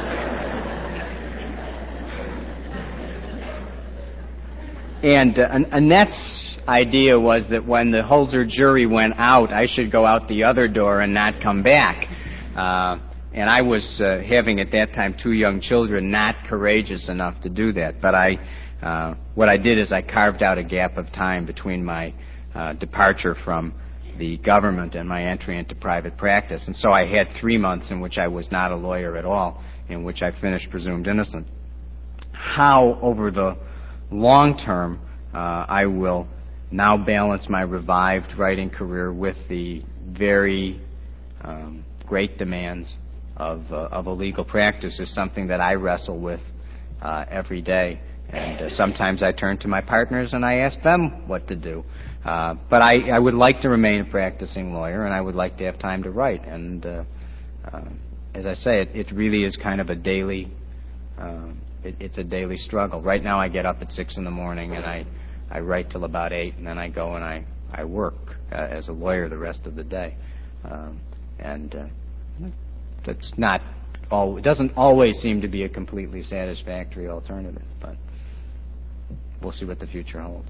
and uh, Annette's idea was that when the Holzer jury went out, I should go out the other door and not come back. Uh, and I was uh, having at that time two young children, not courageous enough to do that. But I, uh, what I did is I carved out a gap of time between my uh, departure from the government and my entry into private practice. And so I had three months in which I was not a lawyer at all, in which I finished presumed innocent. How, over the long term, uh, I will now balance my revived writing career with the very um, great demands of, uh, of a legal practice is something that I wrestle with uh, every day. And uh, sometimes I turn to my partners and I ask them what to do. Uh, but I, I would like to remain a practicing lawyer, and I would like to have time to write. And uh, uh, as I say, it, it really is kind of a daily, uh, it, it's a daily struggle. Right now I get up at six in the morning and I, I write till about eight, and then I go and I, I work uh, as a lawyer the rest of the day. Um, and uh, that's not all, it doesn't always seem to be a completely satisfactory alternative, but we'll see what the future holds.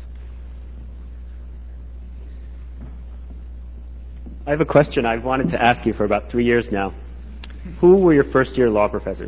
I have a question I've wanted to ask you for about three years now. Who were your first year law professors?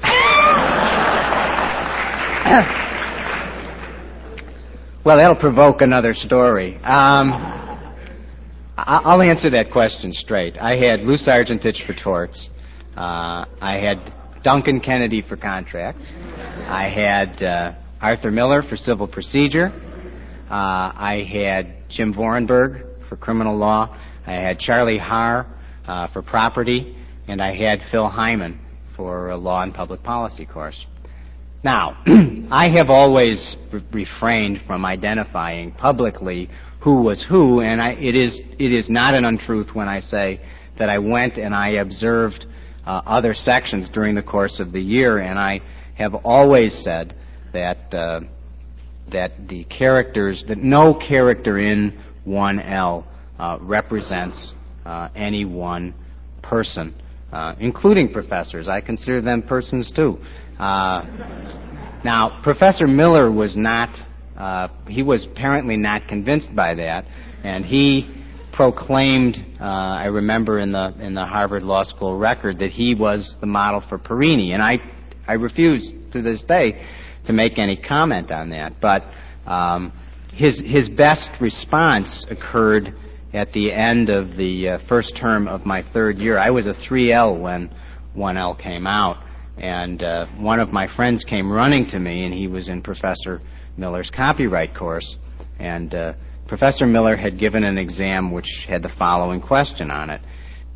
Well, that'll provoke another story. Um, I'll answer that question straight. I had Lou Sargentich for torts. Uh, I had Duncan Kennedy for contracts. I had uh, Arthur Miller for civil procedure. Uh, I had Jim Vorenberg for criminal law. I had Charlie Haar uh, for property, and I had Phil Hyman for a law and public policy course. Now, I have always re- refrained from identifying publicly who was who, and I, it is it is not an untruth when I say that I went and I observed uh, other sections during the course of the year, and I have always said that uh, that the characters, that no character in one L Uh, represents uh, any one person, uh, including professors. I consider them persons too. Uh, now, Professor Miller was not, uh, he was apparently not convinced by that, and he proclaimed, uh, I remember in the in the Harvard Law School record, that he was the model for Perini, and I, I refuse to this day to make any comment on that. But um, his his best response occurred at the end of the uh, first term of my third year. I was a three L when one L came out, and uh, one of my friends came running to me, and he was in Professor Miller's copyright course, and uh, Professor Miller had given an exam which had the following question on it.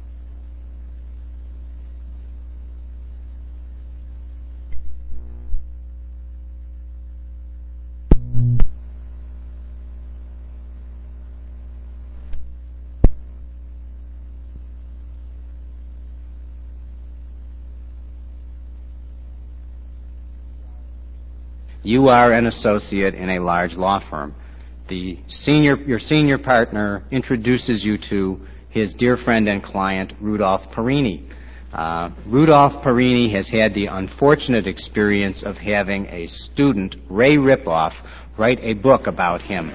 You are an associate in a large law firm. The senior, your senior partner introduces you to his dear friend and client, Rudolph Perini. Uh, Rudolph Perini has had the unfortunate experience of having a student, Ray Ripoff, write a book about him.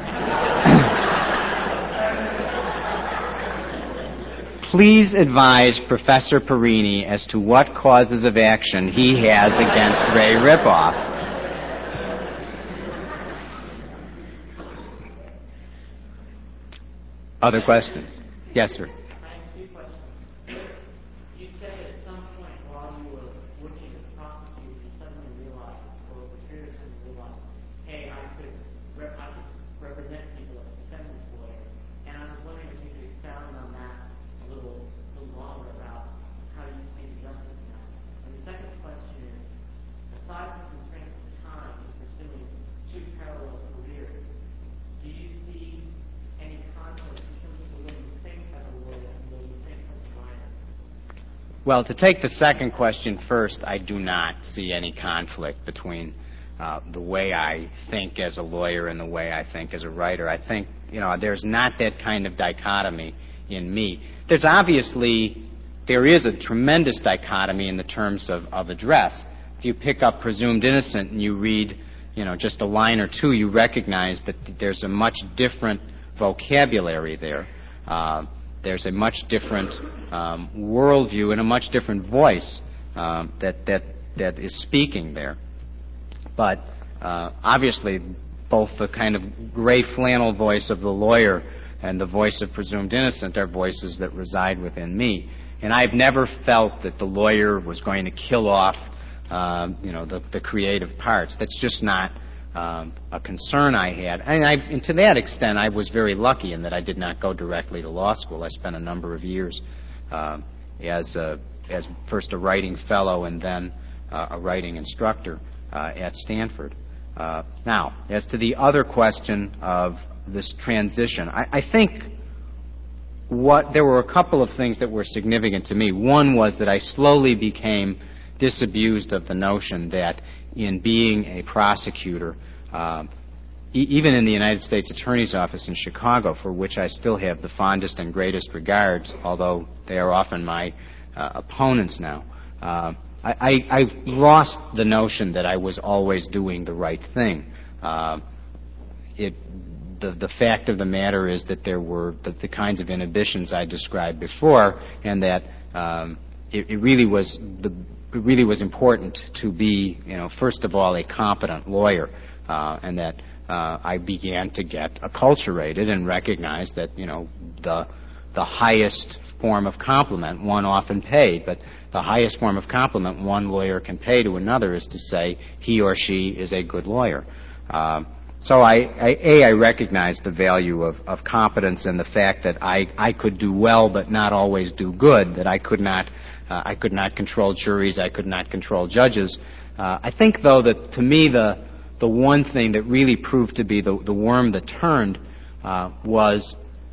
Please advise Professor Perini as to what causes of action he has against Ray Ripoff. Other questions? Yes, sir. I have two questions. You said at some point Well, to take the second question first, I do not see any conflict between uh, the way I think as a lawyer and the way I think as a writer. I think, you know, there's not that kind of dichotomy in me. There's obviously, there is a tremendous dichotomy in the terms of, of address. If you pick up Presumed Innocent and you read, you know, just a line or two, you recognize that there's a much different vocabulary there. Uh, there's a much different um, worldview and a much different voice um, that, that, that is speaking there. But uh, obviously, both the kind of gray flannel voice of the lawyer and the voice of Presumed Innocent are voices that reside within me. And I've never felt that the lawyer was going to kill off, uh, you know, the, the creative parts. That's just not um, a concern I had. And, I, and to that extent, I was very lucky in that I did not go directly to law school. I spent a number of years uh, as, a, as first a writing fellow and then uh, a writing instructor uh, at Stanford. Uh, now, as to the other question of this transition, I, I think what there were a couple of things that were significant to me. One was that I slowly became disabused of the notion that in being a prosecutor, uh, e- even in the United States Attorney's Office in Chicago, for which I still have the fondest and greatest regards, although they are often my uh, opponents now, uh, I, I, I've lost the notion that I was always doing the right thing. Uh, it, the, the fact of the matter is that there were the, the kinds of inhibitions I described before, and that um, it, it really was the it really was important to be, you know, first of all, a competent lawyer, uh, and that uh, I began to get acculturated and recognize that, you know, the the highest form of compliment one often paid, but the highest form of compliment one lawyer can pay to another is to say he or she is a good lawyer. Uh, so I, I, A, I recognized the value of, of competence and the fact that I, I could do well but not always do good, that I could not, uh, I could not control juries, I could not control judges. Uh, I think, though, that to me the, the one thing that really proved to be the, the worm that turned uh, was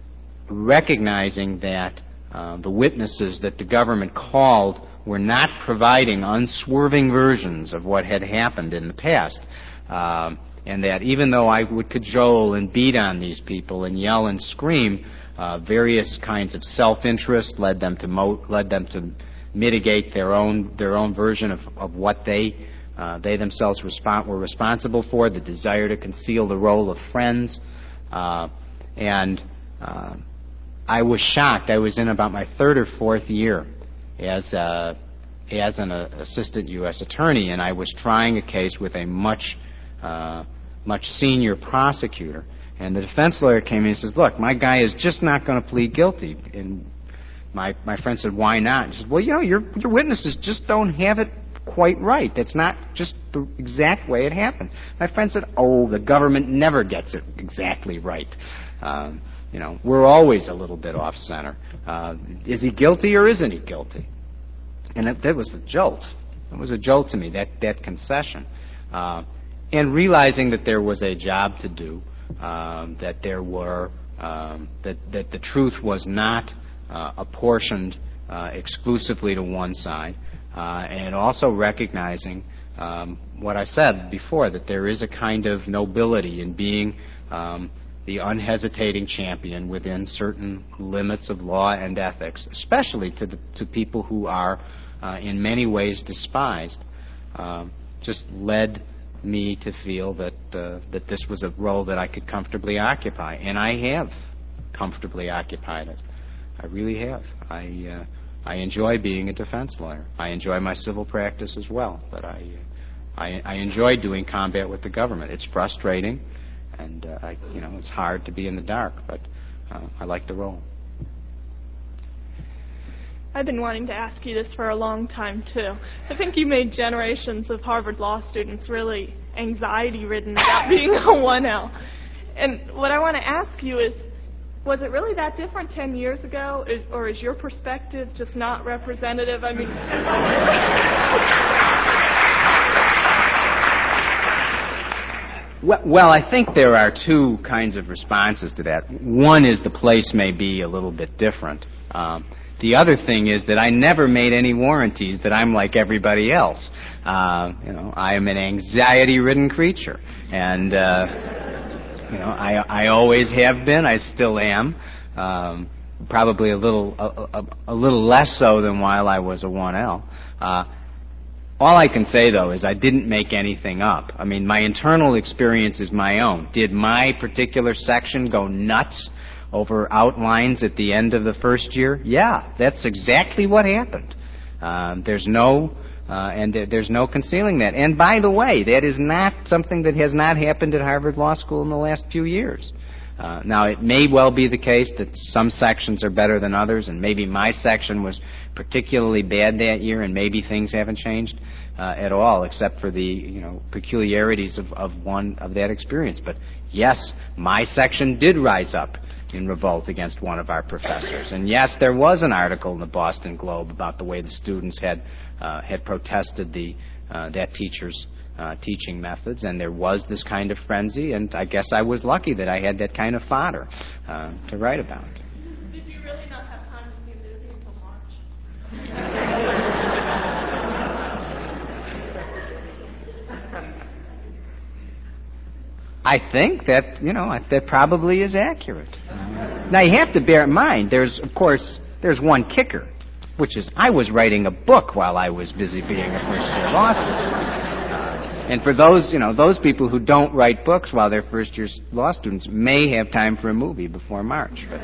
recognizing that uh, the witnesses that the government called were not providing unswerving versions of what had happened in the past. Um, and that even though I would cajole and beat on these people and yell and scream, uh, various kinds of self-interest led them to mo- led them to mitigate their own their own version of, of what they uh, they themselves respon- were responsible for, the desire to conceal the role of friends, uh, and uh, I was shocked. I was in about my third or fourth year as a, as an uh, assistant U S attorney, and I was trying a case with a much uh, much senior prosecutor. And the defense lawyer came in and says, "Look, my guy is just not going to plead guilty." And my my friend said, "Why not?" He said, "Well, you know, your your witnesses just don't have it quite right. That's not just the exact way it happened." My friend said, "Oh, the government never gets it exactly right. Um, you know, we're always a little bit off center. Uh, is he guilty or isn't he guilty?" And that, that was a jolt. It was a jolt to me, that, that concession. Uh, and realizing that there was a job to do, um, that there were, um, that, that the truth was not uh, apportioned uh, exclusively to one side, uh, and also recognizing um, what I said before, that there is a kind of nobility in being um, the unhesitating champion within certain limits of law and ethics, especially to the, to people who are uh, in many ways despised, uh, just led me to feel that uh, that this was a role that I could comfortably occupy, and I have comfortably occupied it. I really have. I uh, I enjoy being a defense lawyer. I enjoy my civil practice as well, but I I, I enjoy doing combat with the government. It's frustrating. And, uh, I, you know, it's hard to be in the dark, but uh, I like the role. I've been wanting to ask you this for a long time, too. I think you made generations of Harvard law students really anxiety-ridden about being a one L. And what I want to ask you is, was it really that different ten years ago, is, or is your perspective just not representative? I mean... Well, I think there are two kinds of responses to that. One is the place may be a little bit different. Um, the other thing is that I never made any warranties that I'm like everybody else. Uh, you know, I am an anxiety-ridden creature, and uh, you know, I I always have been. I still am. Um, probably a little a, a, a little less so than while I was a one L. Uh, all I can say, though, is I didn't make anything up. I mean, my internal experience is my own. Did my particular section go nuts over outlines at the end of the first year? Yeah, that's exactly what happened. Um, there's no, uh, and th- there's no concealing that. And by the way, that is not something that has not happened at Harvard Law School in the last few years. Uh, now, it may well be the case that some sections are better than others, and maybe my section was particularly bad that year, and maybe things haven't changed uh, at all, except for the you know peculiarities of, of one of that experience. But yes, my section did rise up in revolt against one of our professors, and yes, there was an article in the Boston Globe about the way the students had uh, had protested the uh, that teacher's Uh, teaching methods, and there was this kind of frenzy, and I guess I was lucky that I had that kind of fodder uh, to write about. Did you really not have time to be busy until March? I think that, you know, that probably is accurate. Now, you have to bear in mind, there's, of course, there's one kicker, which is I was writing a book while I was busy being a first-year law student. And for those, you know, those people who don't write books while they're first-year law students may have time for a movie before March. But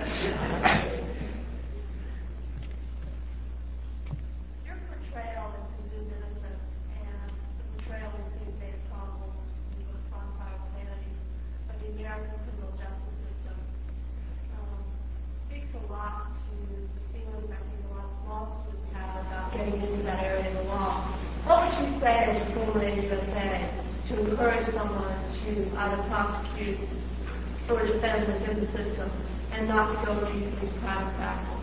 your portrayal is presumed innocent, and the portrayal is seen based chronicles with frontal vanities of the American criminal justice system. Um, speaks a lot to the feelings I think a lot of law students have about getting into that area of the law. What would you say as a former A U S A to encourage someone to either prosecute or defend within the system and not to go deeply into private practice?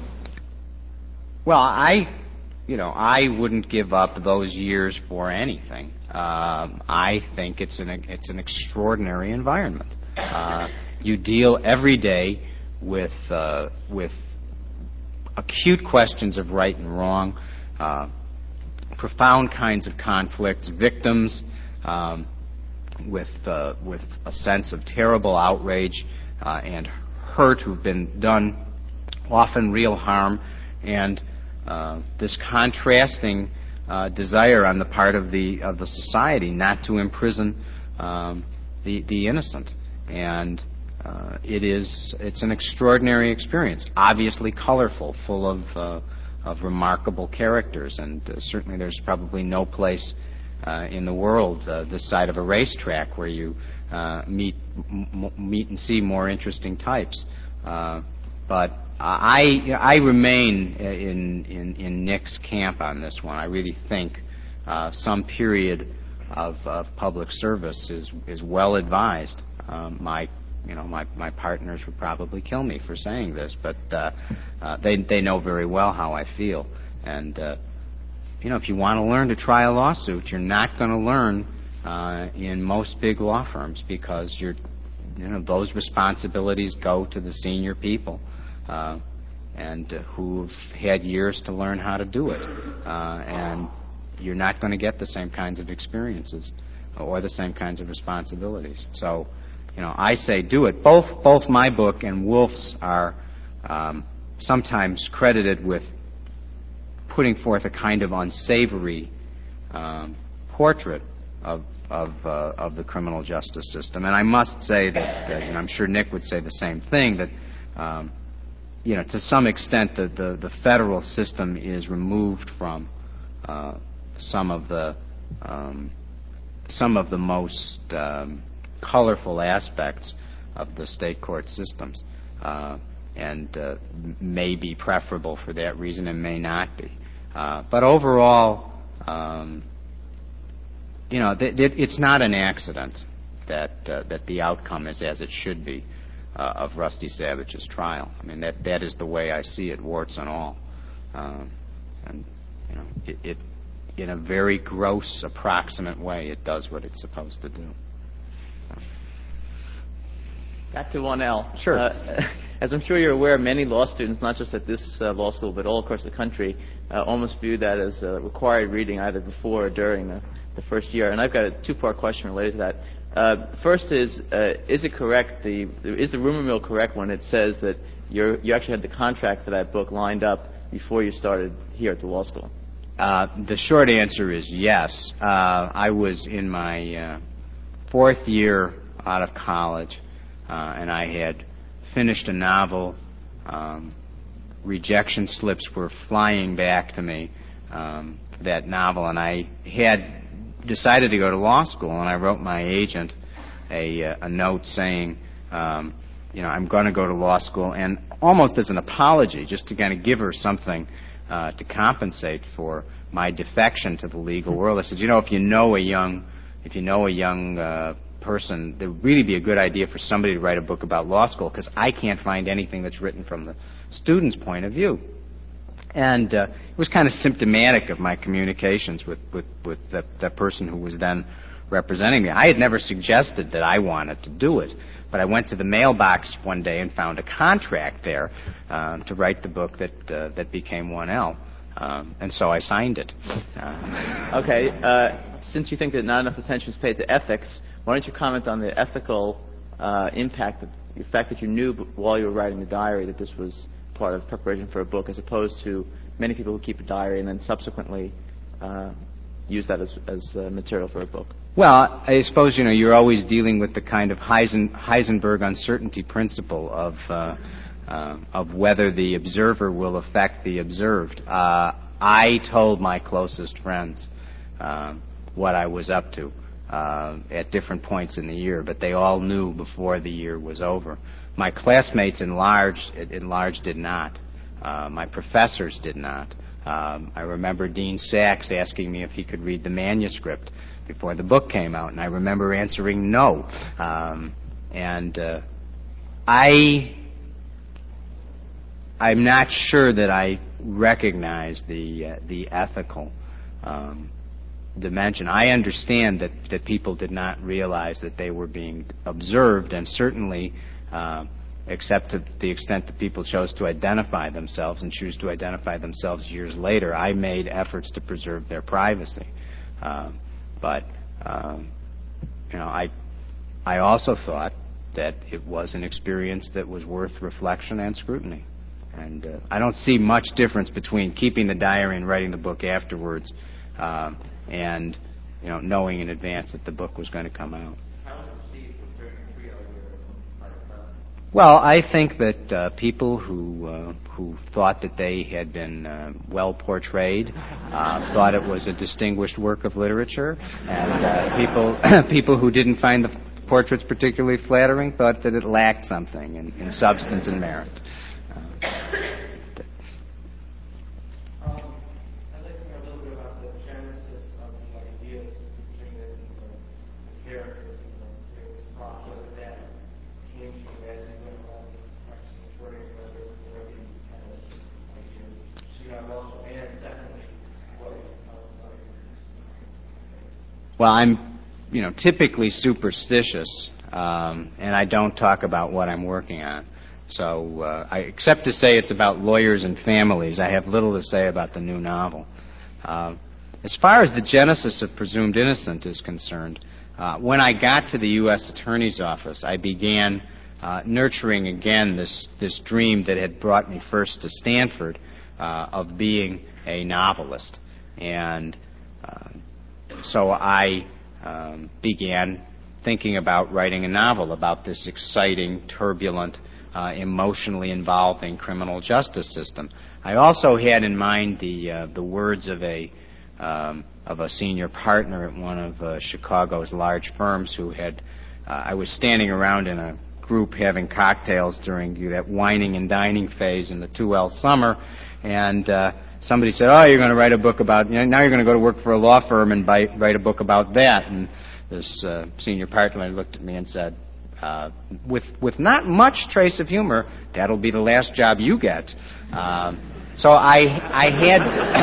Well, I, you know, I wouldn't give up those years for anything. Um, I think it's an it's an extraordinary environment. Uh, you deal every day with uh, with acute questions of right and wrong. Uh, profound kinds of conflicts, victims um, with uh, with a sense of terrible outrage uh, and hurt who've been done often real harm, and uh, this contrasting uh, desire on the part of the of the society not to imprison um, the the innocent. And uh, it is it's an extraordinary experience, obviously colorful, full of uh, of remarkable characters, and uh, certainly there's probably no place uh, in the world uh, this side of a racetrack where you uh, meet m- meet and see more interesting types. Uh, but I I remain in, in in Nick's camp on this one. I really think uh, some period of, of public service is is well advised. Um, my You know, my, my partners would probably kill me for saying this, but uh, uh, they they know very well how I feel. And uh, you know, if you want to learn to try a lawsuit, you're not going to learn uh, in most big law firms, because you're, you know, those responsibilities go to the senior people, uh, and uh, who've had years to learn how to do it. Uh, and you're not going to get the same kinds of experiences or the same kinds of responsibilities. So, you know, I say do it. Both both my book and Wolf's are um, sometimes credited with putting forth a kind of unsavory um, portrait of of uh, of the criminal justice system. And I must say that, uh, and I'm sure Nick would say the same thing, that um, you know, to some extent, the the, the federal system is removed from uh, some of the um, some of the most um, colorful aspects of the state court systems, uh, and uh, may be preferable for that reason and may not be. Uh, but overall, um, you know, th- th- it's not an accident that uh, that the outcome is as it should be uh, of Rusty Savage's trial. I mean, that that is the way I see it, warts and all. Um, and you know, it, it in a very gross, approximate way, it does what it's supposed to do. Back to one L. Sure. Uh, as I'm sure you're aware, many law students, not just at this uh, law school, but all across the country, uh, almost view that as uh, required reading either before or during the, the first year. And I've got a two-part question related to that. Uh, first is, uh, is it correct, the, is the rumor mill correct when it says that you're, you actually had the contract for that book lined up before you started here at the law school? Uh, the short answer is yes. Uh, I was in my uh, fourth year out of college, uh, and I had finished a novel. Um, rejection slips were flying back to me um, for that novel, and I had decided to go to law school, and I wrote my agent a, a note saying, um, you know, I'm going to go to law school, and almost as an apology, just to kind of give her something uh, to compensate for my defection to the legal world. I said, you know, if you know a young, if you know a young uh, person, it would really be a good idea for somebody to write a book about law school, because I can't find anything that's written from the student's point of view. And uh, it was kind of symptomatic of my communications with, with, with that, that person who was then representing me. I had never suggested that I wanted to do it, but I went to the mailbox one day and found a contract there uh, to write the book that, uh, that became one L. Um, and so I signed it. Uh, okay. Uh, since you think that not enough attention is paid to ethics, why don't you comment on the ethical uh, impact, of the fact that you knew while you were writing the diary that this was part of preparation for a book, as opposed to many people who keep a diary and then subsequently uh, use that as, as uh, material for a book? Well, I suppose, you know, you're always dealing with the kind of Heisen, Heisenberg uncertainty principle of uh, uh, of whether the observer will affect the observed. Uh, I told my closest friends uh, what I was up to uh, at different points in the year, but they all knew before the year was over. My classmates in large, in large did not. Uh, my professors did not. Um, I remember Dean Sachs asking me if he could read the manuscript before the book came out, and I remember answering no. Um, and uh, I, I'm not sure that I recognize the uh, the ethical um, dimension. I understand that, that people did not realize that they were being observed, and certainly, uh, except to the extent that people chose to identify themselves and choose to identify themselves years later, I made efforts to preserve their privacy. Uh, but, um, you know, I, I also thought that it was an experience that was worth reflection and scrutiny. And uh, I don't see much difference between keeping the diary and writing the book afterwards uh, and, you know, knowing in advance that the book was going to come out. Well, I think that uh, people who uh, who thought that they had been uh, well portrayed uh, thought it was a distinguished work of literature, and uh, people people who didn't find the portraits particularly flattering thought that it lacked something in, in substance and merit. Uh, Well, I'm, you know, typically superstitious, um, and I don't talk about what I'm working on. So, uh, I, except to say it's about lawyers and families, I have little to say about the new novel. Uh, as far as the genesis of Presumed Innocent is concerned, uh, when I got to the U S Attorney's Office, I began uh, nurturing again this this dream that had brought me first to Stanford uh, of being a novelist, and uh, so I um, began thinking about writing a novel about this exciting, turbulent, uh, emotionally involving criminal justice system. I also had in mind the uh, the words of a um, of a senior partner at one of uh, Chicago's large firms who had. Uh, I was standing around in a group having cocktails during that wining and dining phase in the two L summer, and. Uh, Somebody said, oh, you're going to write a book about, you know, now you're going to go to work for a law firm and buy, write a book about that. And this uh, senior partner looked at me and said, uh, with with not much trace of humor, that'll be the last job you get. Um, so I I had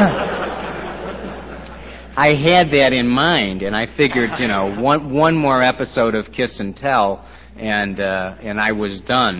I had that in mind, and I figured, you know, one one more episode of Kiss and Tell, and uh, and I was done.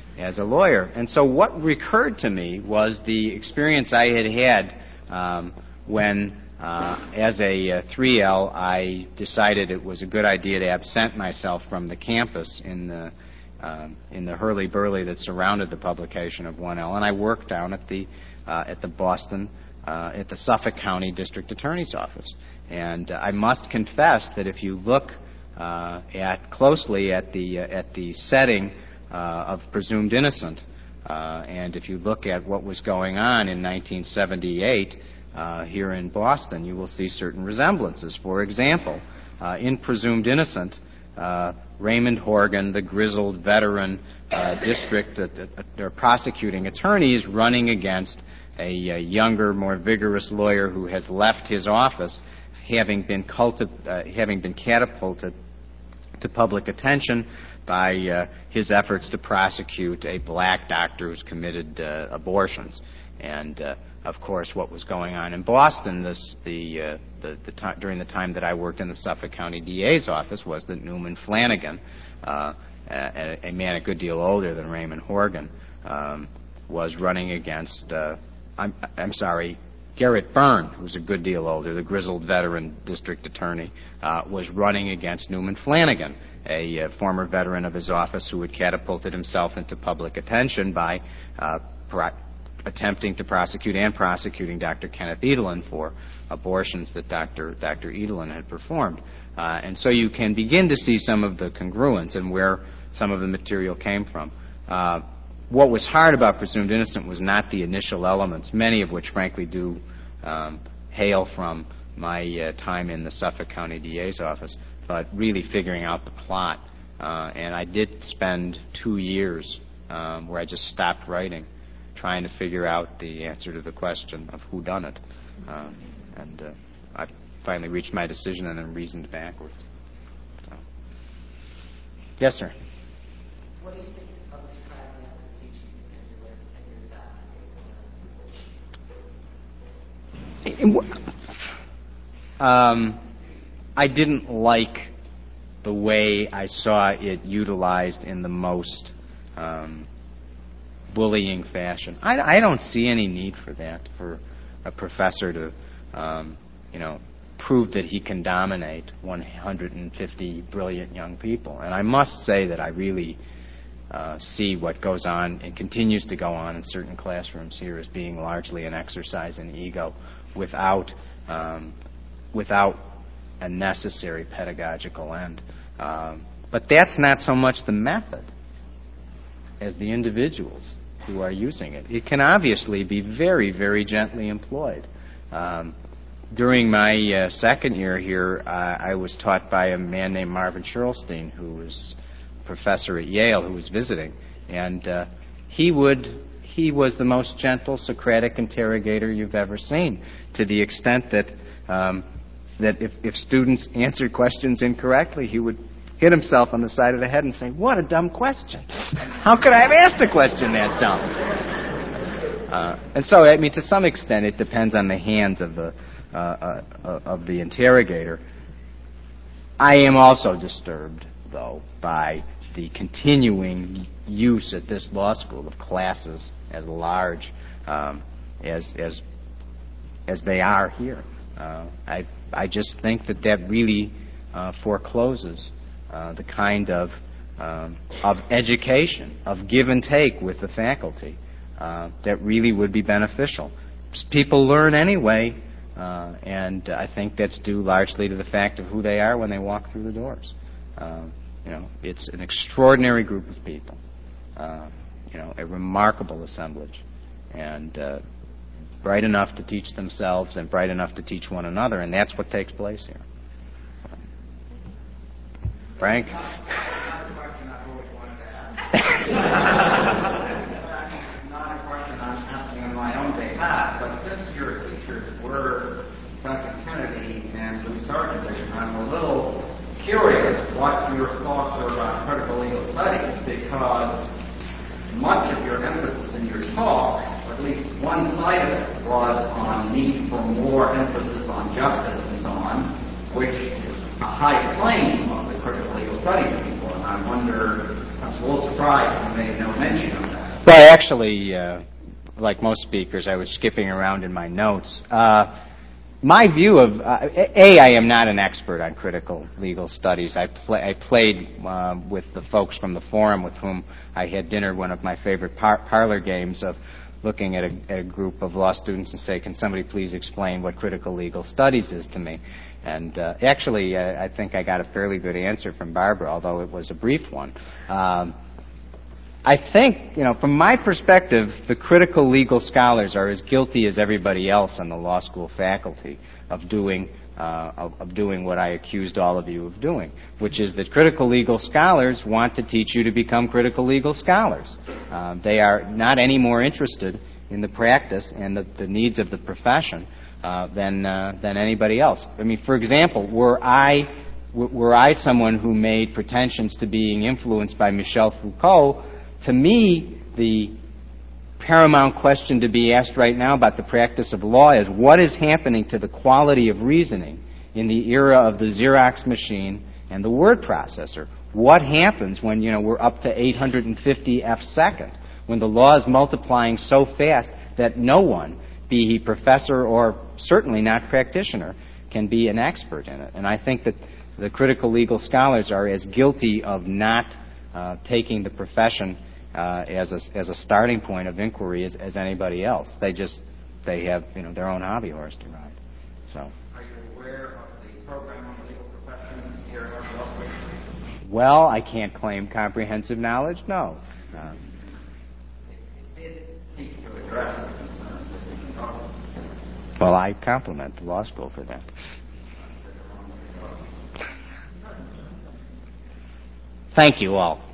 as a lawyer. And so what recurred to me was the experience I had had um, when, uh, as a uh, three L, I decided it was a good idea to absent myself from the campus in the um, in the hurly-burly that surrounded the publication of one L, and I worked down at the uh, at the Boston, uh, at the Suffolk County District Attorney's Office. And uh, I must confess that if you look uh, at closely at the uh, at the setting uh, of Presumed Innocent, uh, and if you look at what was going on in nineteen seventy-eight uh, here in Boston, you will see certain resemblances. For example, uh, in Presumed Innocent, uh, Raymond Horgan, the grizzled veteran uh, district uh, uh, uh, prosecuting attorney, is running against a, a younger, more vigorous lawyer who has left his office, having been culti- uh, having been catapulted to public attention by uh, his efforts to prosecute a black doctor who's committed uh, abortions. And uh, of course, what was going on in Boston this, the, uh, the, the t- during the time that I worked in the Suffolk County D A's office was that Newman Flanagan, uh, a, a man a good deal older than Raymond Horgan, um, was running against, uh, I'm, I'm sorry, Garrett Byrne, who's a good deal older, the grizzled veteran district attorney, uh, was running against Newman Flanagan, a uh, former veteran of his office who had catapulted himself into public attention by uh, pro- attempting to prosecute and prosecuting Doctor Kenneth Edelin for abortions that Doctor Doctor Edelin had performed. Uh, and so you can begin to see some of the congruence and where some of the material came from. Uh, what was hard about Presumed Innocent was not the initial elements, many of which, frankly, do um, hail from my uh, time in the Suffolk County D A's office, but really figuring out the plot. Uh, and I did spend two years um, where I just stopped writing, trying to figure out the answer to the question of who done it. Um, and uh, I finally reached my decision and then reasoned backwards. So. Yes, sir. What do you think of the Socratic method of teaching in your ten years out? Um, I didn't like the way I saw it utilized in the most um, bullying fashion. I, I don't see any need for that, for a professor to, um, you know, prove that he can dominate one hundred fifty brilliant young people. And I must say that I really uh, see what goes on and continues to go on in certain classrooms here as being largely an exercise in ego without um, without a necessary pedagogical end. Um, but that's not so much the method as the individuals who are using it. It can obviously be very, very gently employed. Um, during my uh, second year here, uh, I was taught by a man named Marvin Sherlstein, who was a professor at Yale, who was visiting, and uh, he would he was the most gentle Socratic interrogator you've ever seen, to the extent that um, that if, if students answered questions incorrectly, he would hit himself on the side of the head and say, "What a dumb question! How could I have asked a question that dumb?" Uh, and so, I mean, to some extent, it depends on the hands of the uh, uh, of the interrogator. I am also disturbed, though, by the continuing use at this law school of classes as large um, as as as they are here. Uh, I I just think that that really uh, forecloses uh, the kind of um, of education, of give and take with the faculty uh, that really would be beneficial. People learn anyway, uh, and I think that's due largely to the fact of who they are when they walk through the doors. Uh, you know, it's an extraordinary group of people. Uh, you know, a remarkable assemblage, and uh, bright enough to teach themselves and bright enough to teach one another, and that's what takes place here. So. Frank? Not a question I've always wanted to ask. Not a question I'm asking on my own behalf, but since your teachers were Doctor Kennedy and Lou Sargent, I'm a little curious what your thoughts are about critical legal studies, because much of your emphasis in your talk, or at least one side of it, was on need for more emphasis on justice and so on, which is a high claim of the critical legal studies people. And I wonder, I was a little surprised you made no mention of actually, uh, like most speakers, I was skipping around in my notes. Uh, my view of, uh, A, I am not an expert on critical legal studies. I, pl- I played uh, with the folks from the forum with whom I had dinner, one of my favorite par- parlor games of looking at a, at a group of law students and say, can somebody please explain what critical legal studies is to me? And uh, actually, uh, I think I got a fairly good answer from Barbara, although it was a brief one. Um, I think, you know, from my perspective, the critical legal scholars are as guilty as everybody else on the law school faculty of doing uh, of, of doing what I accused all of you of doing, which is that critical legal scholars want to teach you to become critical legal scholars. Uh, they are not any more interested in the practice and the, the needs of the profession uh, than uh, than anybody else. I mean, for example, were I were I someone who made pretensions to being influenced by Michel Foucault, to me, the paramount question to be asked right now about the practice of law is what is happening to the quality of reasoning in the era of the Xerox machine and the word processor? What happens when, you know, we're up to eight hundred fifty F second, when the law is multiplying so fast that no one, be he professor or certainly not practitioner, can be an expert in it? And I think that the critical legal scholars are as guilty of not uh, taking the profession Uh, as a as a starting point of inquiry as, as anybody else. They just they have, you know, their own hobby horse to ride. So. Are you aware of the program on the legal profession here at Harvard Law School? Well, I can't claim comprehensive knowledge. No. Um, it did seek to address the concerns. Well, I compliment the law school for that. Thank you all.